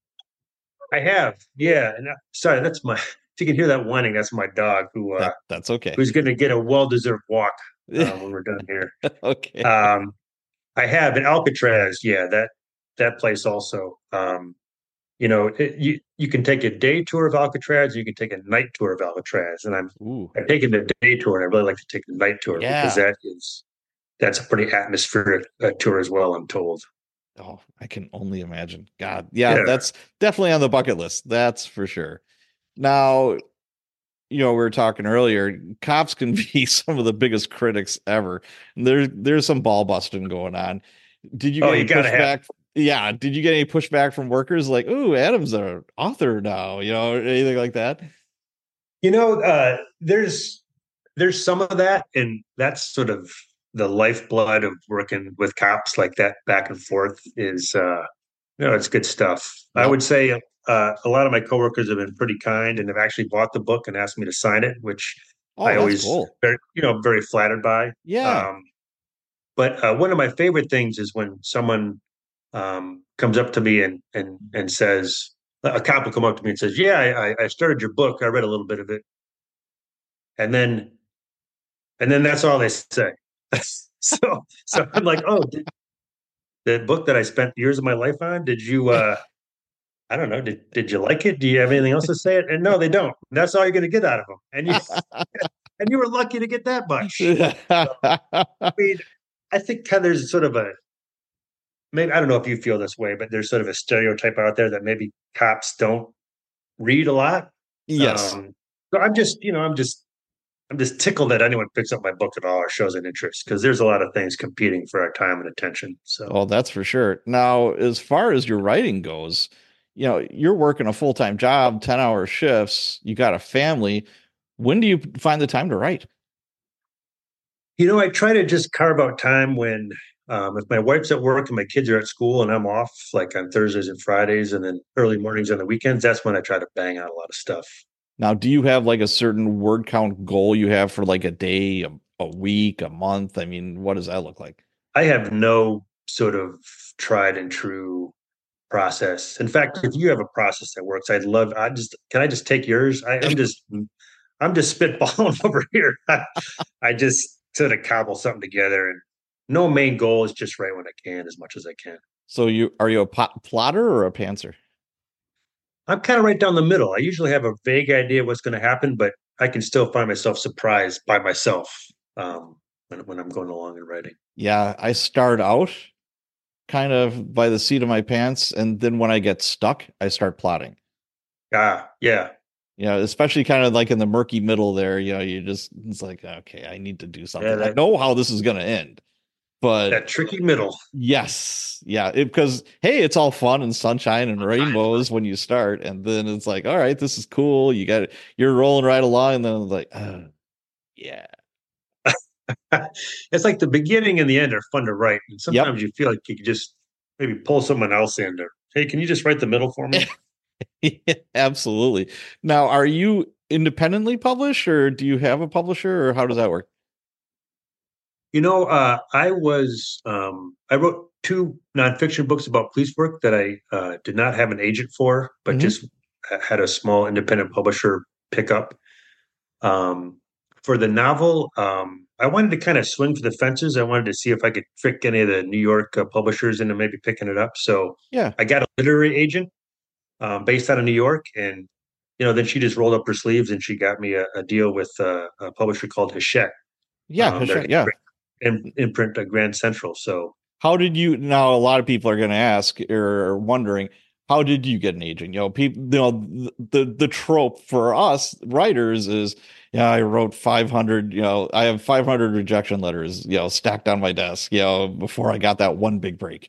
I have. Yeah. And uh, sorry, that's my... If you can hear that whining, that's my dog who uh, that, that's okay. Who's going to get a well-deserved walk uh, when we're done here. okay. Um, I have in Alcatraz. Yeah, that that place also. Um, you know, it, you you can take a day tour of Alcatraz, or you can take a night tour of Alcatraz, and I'm Ooh. I've taken the day tour, and I really like to take the night tour yeah. because that is that's a pretty atmospheric uh, tour as well. I'm told. Oh, I can only imagine. God, yeah, yeah, that's definitely on the bucket list. That's for sure. Now, you know, we were talking earlier, cops can be some of the biggest critics ever. There, there's some ball busting going on. Did you get oh, any you gotta pushback? have- yeah. Did you get any pushback from workers like, ooh, Adam's an author now, you know, or anything like that? You know, uh, there's, there's some of that, and that's sort of the lifeblood of working with cops like that back and forth is, uh, you know, it's good stuff. Yep. I would say uh, a lot of my coworkers have been pretty kind and have actually bought the book and asked me to sign it, which oh, I always, cool. very, you know, very flattered by. Yeah. Um, but uh, one of my favorite things is when someone um, comes up to me and and and says, a cop will come up to me and says, "Yeah, I, I started your book. I read a little bit of it," and then and then that's all they say. so so I'm like, oh, did, the book that I spent years of my life on, did you? Uh, I don't know. Did did you like it? Do you have anything else to say? It? And no, they don't. That's all you're going to get out of them. And you and you were lucky to get that much. So, I mean, I think kind of there's sort of a maybe I don't know if you feel this way, but there's sort of a stereotype out there that maybe cops don't read a lot. Yes. Um, so I'm just, you know, I'm just, I'm just tickled that anyone picks up my book at all or shows an interest because there's a lot of things competing for our time and attention. So, oh, that's for sure. Now, as far as your writing goes, you know, you're working a full time job, ten hour shifts. You got a family. When do you find the time to write? You know, I try to just carve out time when. Um, if my wife's at work and my kids are at school and I'm off, like on Thursdays and Fridays and then early mornings on the weekends, that's when I try to bang out a lot of stuff. Now, do you have like a certain word count goal you have for like a day, a, a week, a month? I mean, what does that look like? I have no sort of tried and true process. In fact, if you have a process that works, I'd love, I just, can I just take yours? I, I'm just, I'm just spitballing over here. I, I just sort of cobble something together and no main goal is just write when I can as much as I can. So you are you a pot, plotter or a pantser? I'm kind of right down the middle. I usually have a vague idea what's going to happen, but I can still find myself surprised by myself um, when, when I'm going along and writing. Yeah, I start out kind of by the seat of my pants, and then when I get stuck, I start plotting. Ah, yeah. You know, especially kind of like in the murky middle there, you know, you just, it's like, okay, I need to do something. Yeah, that, I know how this is going to end. But that tricky middle. Yes. Yeah. It, because, hey, it's all fun and sunshine and rainbows when you start. And then it's like, all right, this is cool. You got it. You're rolling right along. And then it's like, uh, yeah. It's like the beginning and the end are fun to write. And sometimes yep. you feel like you could just maybe pull someone else in there. Hey, can you just write the middle for me? Yeah, absolutely. Now, are you independently published or do you have a publisher or how does that work? You know, uh, I was, um, I wrote two nonfiction books about police work that I uh, did not have an agent for, but mm-hmm. just had a small independent publisher pick up. Um, for the novel, um, I wanted to kind of swing for the fences. I wanted to see if I could trick any of the New York uh, publishers into maybe picking it up. So yeah, I got a literary agent um, based out of New York. And, you know, then she just rolled up her sleeves and she got me a, a deal with uh, a publisher called Hachette. Yeah, um, Hachette, yeah. And imprint a Grand Central. So how did you now a lot of people are going to ask or wondering how did you get an agent? You know, people, you know, the the trope for us writers is, yeah, I wrote five hundred, you know, I have five hundred rejection letters, you know, stacked on my desk, you know, before I got that one big break.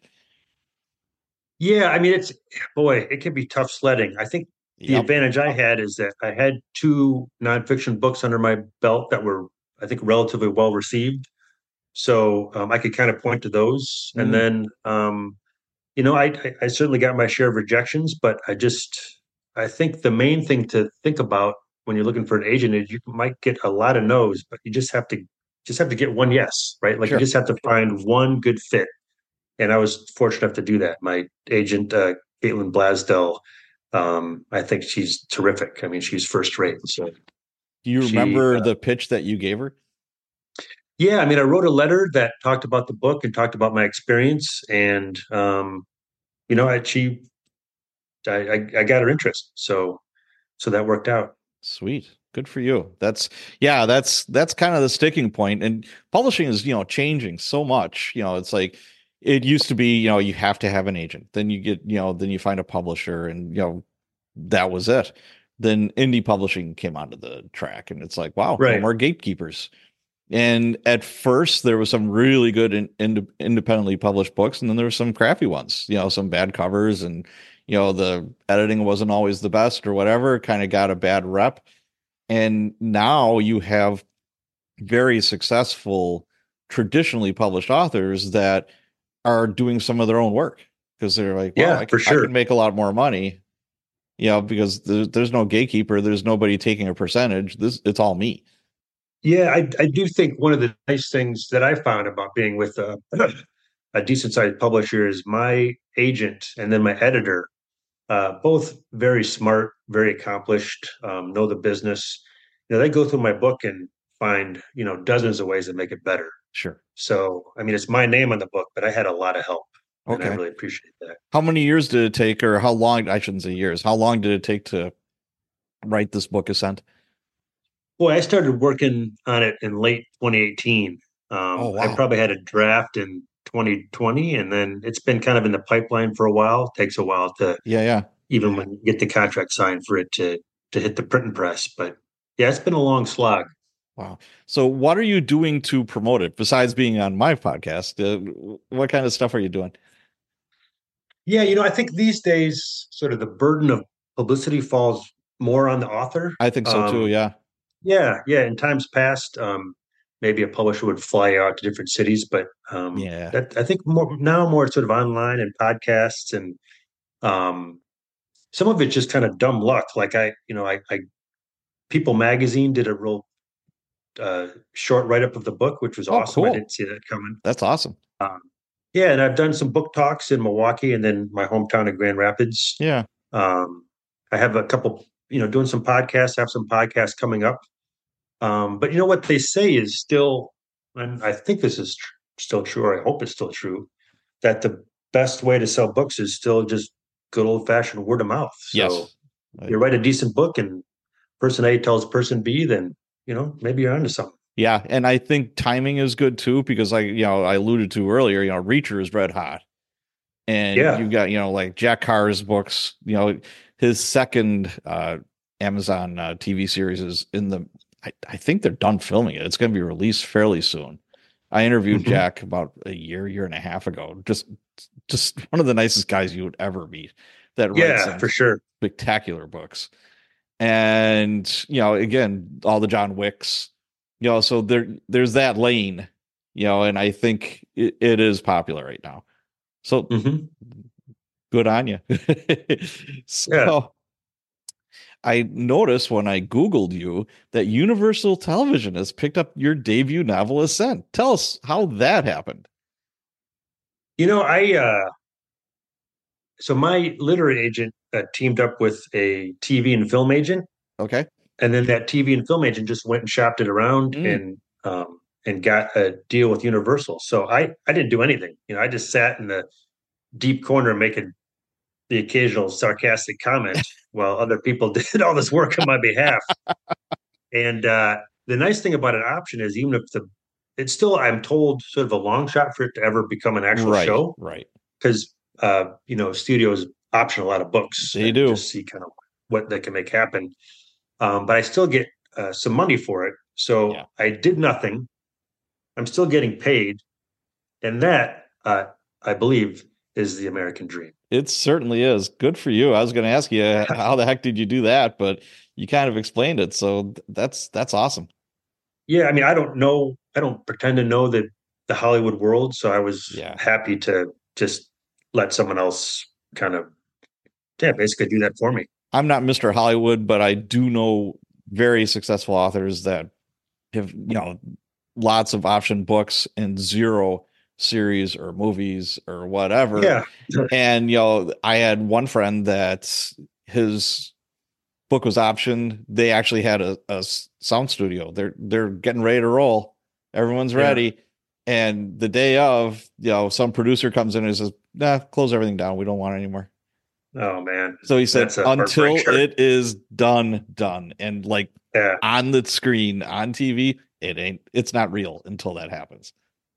Yeah, I mean, it's boy, it can be tough sledding. I think the yep. advantage I had is that I had two nonfiction books under my belt that were, I think, relatively well received. So um, I could kind of point to those. Mm. And then, um, you know, I, I, I certainly got my share of rejections, but I just, I think the main thing to think about when you're looking for an agent is you might get a lot of no's, but you just have to, just have to get one yes, right? Like sure. you just have to find one good fit. And I was fortunate enough to do that. My agent, uh, Caitlin Blasdell, um, I think she's terrific. I mean, she's first rate. So do you she, remember uh, the pitch that you gave her? Yeah, I mean, I wrote a letter that talked about the book and talked about my experience, and um, you know, I, she, I, I, I got her interest, so, so that worked out. Sweet, good for you. That's yeah, that's that's kind of the sticking point. And publishing is you know changing so much. You know, it's like it used to be. You know, you have to have an agent, then you get you know, then you find a publisher, and you know, that was it. Then indie publishing came onto the track, and it's like, wow, right. no more gatekeepers. And at first, there was some really good in, in, independently published books, and then there were some crappy ones. You know, some bad covers, and you know the editing wasn't always the best, or whatever. Kind of got a bad rep. And now you have very successful traditionally published authors that are doing some of their own work because they're like, well, Yeah, I, for can, I sure. can make a lot more money, you know, because there, there's no gatekeeper. There's nobody taking a percentage. This, it's all me. Yeah, I, I do think one of the nice things that I found about being with a, a decent sized publisher is my agent and then my editor, uh, both very smart, very accomplished, um, know the business. You know, they go through my book and find, you know, dozens of ways to make it better. Sure. So, I mean, it's my name on the book, but I had a lot of help, and I Okay. really appreciate that. How many years did it take, or how long? I shouldn't say years. How long did it take to write this book, Ascent? Boy, I started working on it in late twenty eighteen. Um, Oh, I wow. probably had a draft in twenty twenty, and then it's been kind of in the pipeline for a while. It takes a while to Yeah, yeah. even when you get the contract signed for it to to hit the printing press. But yeah, it's been a long slog. Wow. So what are you doing to promote it besides being on my podcast? Uh, what kind of stuff are you doing? Yeah, you know, I think these days, sort of the burden of publicity falls more on the author. I think so too. Um, Yeah. Yeah, yeah. In times past, um, maybe a publisher would fly out to different cities, but um, Yeah. that I think more now more sort of online and podcasts, and um, some of it just kind of dumb luck. Like I, you know, I, I People Magazine did a real uh, short write up of the book, which was Oh, awesome. I cool. didn't see that coming. That's awesome. Um, yeah, and I've done some book talks in Milwaukee and then my hometown of Grand Rapids. Yeah. Um, I have a couple, you know, doing some podcasts. I have some podcasts coming up. Um, but you know what they say is still, and I think this is tr- still true, or I hope it's still true, that the best way to sell books is still just good old fashioned word of mouth. So Yes. you write a decent book and person A tells person B, then, you know, maybe you're onto something. Yeah. And I think timing is good too, because like, you know, I alluded to earlier, you know, Reacher is red hot. And Yeah. you've got, you know, like Jack Carr's books, you know, his second uh, Amazon uh, T V series is in the, I, I think they're done filming it. It's going to be released fairly soon. I interviewed Mhm. Jack about a year, year and a half ago. Just, just one of the nicest guys you would ever meet that writes Yeah, some for sure. spectacular books. And, you know, again, all the John Wicks, you know, so there, there's that lane, you know, and I think it, it is popular right now. So Mhm. good on you. So Yeah. I noticed when I Googled you that Universal Television has picked up your debut novel, Ascent. Tell us how that happened. You know, I, uh, so my literary agent uh, teamed up with a T V and film agent. Okay. And then that T V and film agent just went and shopped it around Mm. and um, and got a deal with Universal. So I I didn't do anything. You know, I just sat in the deep corner making the occasional sarcastic comment while other people did all this work on my behalf. And uh, the nice thing about an option is even if the it's still I'm told sort of a long shot for it to ever become an actual Right. show Right. because uh, you know studios option a lot of books. They and do. just see kind of what they can make happen. Um, but I still get uh, some money for it. So Yeah. I did nothing. I'm still getting paid. And that, uh, I believe, is the American dream. It certainly is. Good for you. I was going to ask you how the heck did you do that, but you kind of explained it. So that's that's awesome. Yeah, I mean, I don't know. I don't pretend to know the the Hollywood world. So I was Yeah. happy to just let someone else kind of, yeah, basically do that for me. I'm not Mister Hollywood, but I do know very successful authors that have, you know, lots of option books and zero series or movies or whatever. Yeah. And, you know, I had one friend that his book was optioned. They actually had a, a sound studio. They're, they're getting ready to roll. Everyone's Yeah. ready. And the day of, you know, some producer comes in and says, nah, close everything down. We don't want it anymore. Oh, man. So he said, That's a until heartbreaker. it is done, done. And like Yeah. on the screen, on T V, it ain't, it's not real until that happens.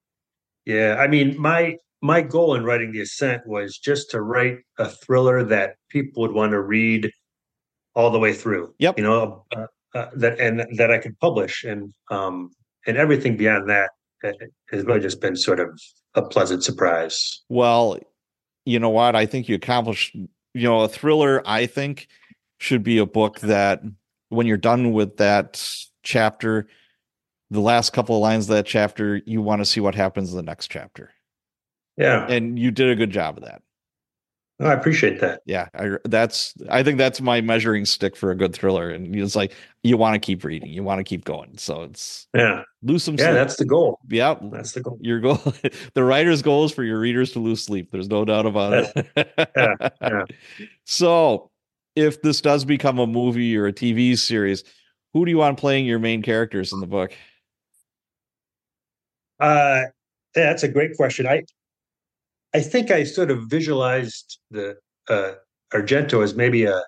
Yeah, I mean, my my goal in writing The Ascent was just to write a thriller that people would want to read all the way through. Yep. You know, uh, uh, that and that I could publish, and um, and everything beyond that uh, has really just been sort of a pleasant surprise. Well, you know what? I think you accomplished, you know, a thriller, I think, should be a book that when you're done with that chapter, the last couple of lines of that chapter, you want to see what happens in the next chapter. Yeah. And you did a good job of that. Oh, I appreciate that. Yeah. I, that's, I think that's my measuring stick for a good thriller. And it's like, you want to keep reading, you want to keep going. So it's, yeah, lose some yeah, sleep. that's the goal. Yeah. That's the goal. Your goal, the writer's goal is for your readers to lose sleep. There's no doubt about yeah. it. yeah, yeah. So if this does become a movie or a T V series, who do you want playing your main characters in the book? Uh, yeah, that's a great question. I, I think I sort of visualized the uh, Argento as maybe a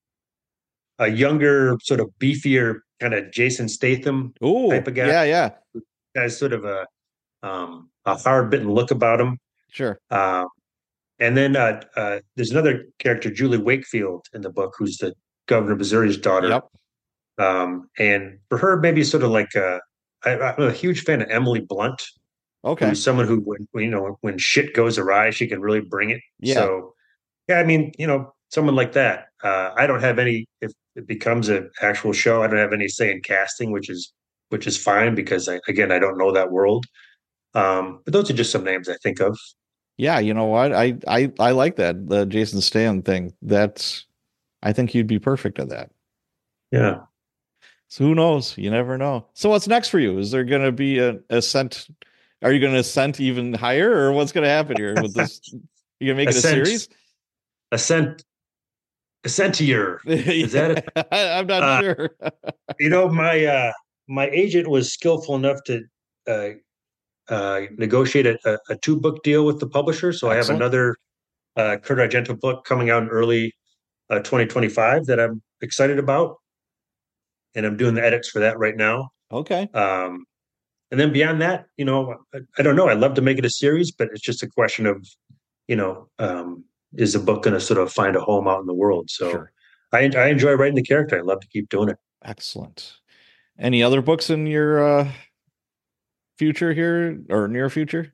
a younger, sort of beefier kind of Jason Statham Ooh, type of guy. Yeah, yeah. Has sort of a um, a hard bitten look about him. Sure. Um, and then uh, uh, there's another character, Julie Wakefield, in the book, who's the governor of Missouri's daughter. Yep. Um, and for her, maybe sort of like a, I, I'm a huge fan of Emily Blunt. Okay. Who's someone who, when you know, when shit goes awry, she can really bring it. Yeah. So, yeah, I mean, you know, someone like that. Uh, I don't have any. If it becomes an actual show, I don't have any say in casting, which is which is fine because I, again, I don't know that world. Um, but those are just some names I think of. Yeah, you know what? I I I like that, the Jason Statham thing. That's, I think you'd be perfect at that. Yeah. So who knows? You never know. So what's next for you? Is there going to be a ascent? Are you going to ascent even higher, or what's going to happen here with this? You going to make Ascent, it a series? Ascent, Ascentier. Is that it? I'm not uh, sure. You know, my uh, my agent was skillful enough to uh, uh, negotiate a, a two book deal with the publisher. So Excellent. I have another uh, Kurt Argento book coming out in early uh, twenty twenty-five that I'm excited about, and I'm doing the edits for that right now. Okay. Um, and then beyond that, you know, I, I don't know. I'd love to make it a series, but it's just a question of, you know, um, is the book going to sort of find a home out in the world? So sure. I, I enjoy writing the character. I'd love to keep doing it. Excellent. Any other books in your uh, future here or near future?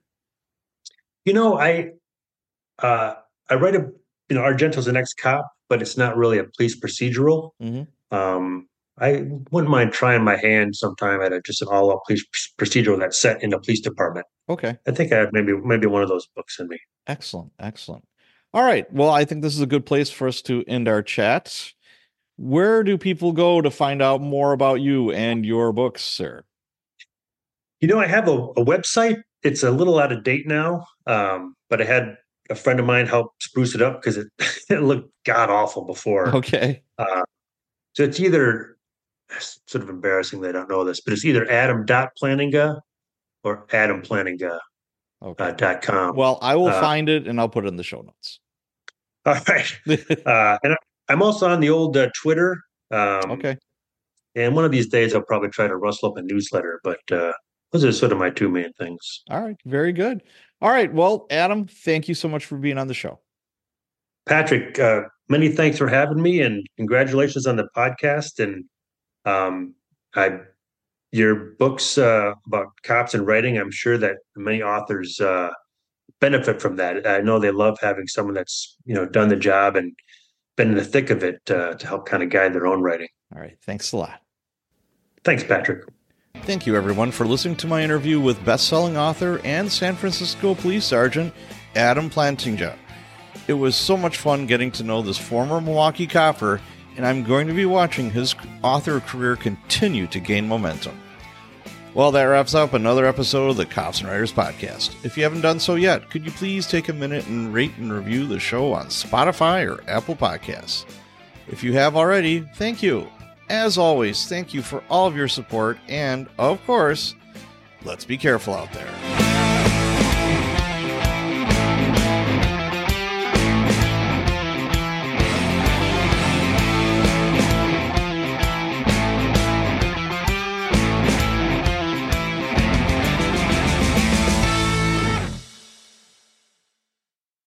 You know, I uh, I write a, you know, Argento's the next cop, but it's not really a police procedural. Mm-hmm. Um, I wouldn't mind trying my hand sometime at a, just an all-out police procedural that's set in a police department. Okay. I think I have maybe maybe one of those books in me. Excellent. Excellent. All right. Well, I think this is a good place for us to end our chat. Where do people go to find out more about you and your books, sir? You know, I have a, a website. It's a little out of date now, um, but I had a friend of mine help spruce it up because it, it looked god-awful before. Okay. Uh, so it's either... It's sort of embarrassing that I don't know this, but it's either Adam dot Planninga or Adam Planninga okay. uh, dot com. Well, I will uh, find it and I'll put it in the show notes. All right. uh, and I'm also on the old uh, Twitter. Um, okay. And one of these days I'll probably try to rustle up a newsletter, but uh, those are sort of my two main things. All right. Very good. All right. Well, Adam, thank you so much for being on the show. Patrick, uh, many thanks for having me and congratulations on the podcast. And Um, I, your books uh, about cops and writing, I'm sure that many authors uh, benefit from that. I know they love having someone that's, you know, done the job and been in the thick of it uh, to help kind of guide their own writing. All right. Thanks a lot. Thanks, Patrick. Thank you, everyone, for listening to my interview with best-selling author and San Francisco Police Sergeant Adam Plantinga. It was so much fun getting to know this former Milwaukee copper, and I'm going to be watching his author career continue to gain momentum. Well, that wraps up another episode of the Cops and Writers Podcast. If you haven't done so yet, could you please take a minute and rate and review the show on Spotify or Apple Podcasts? If you have already, thank you. As always, thank you for all of your support, and, of course, let's be careful out there.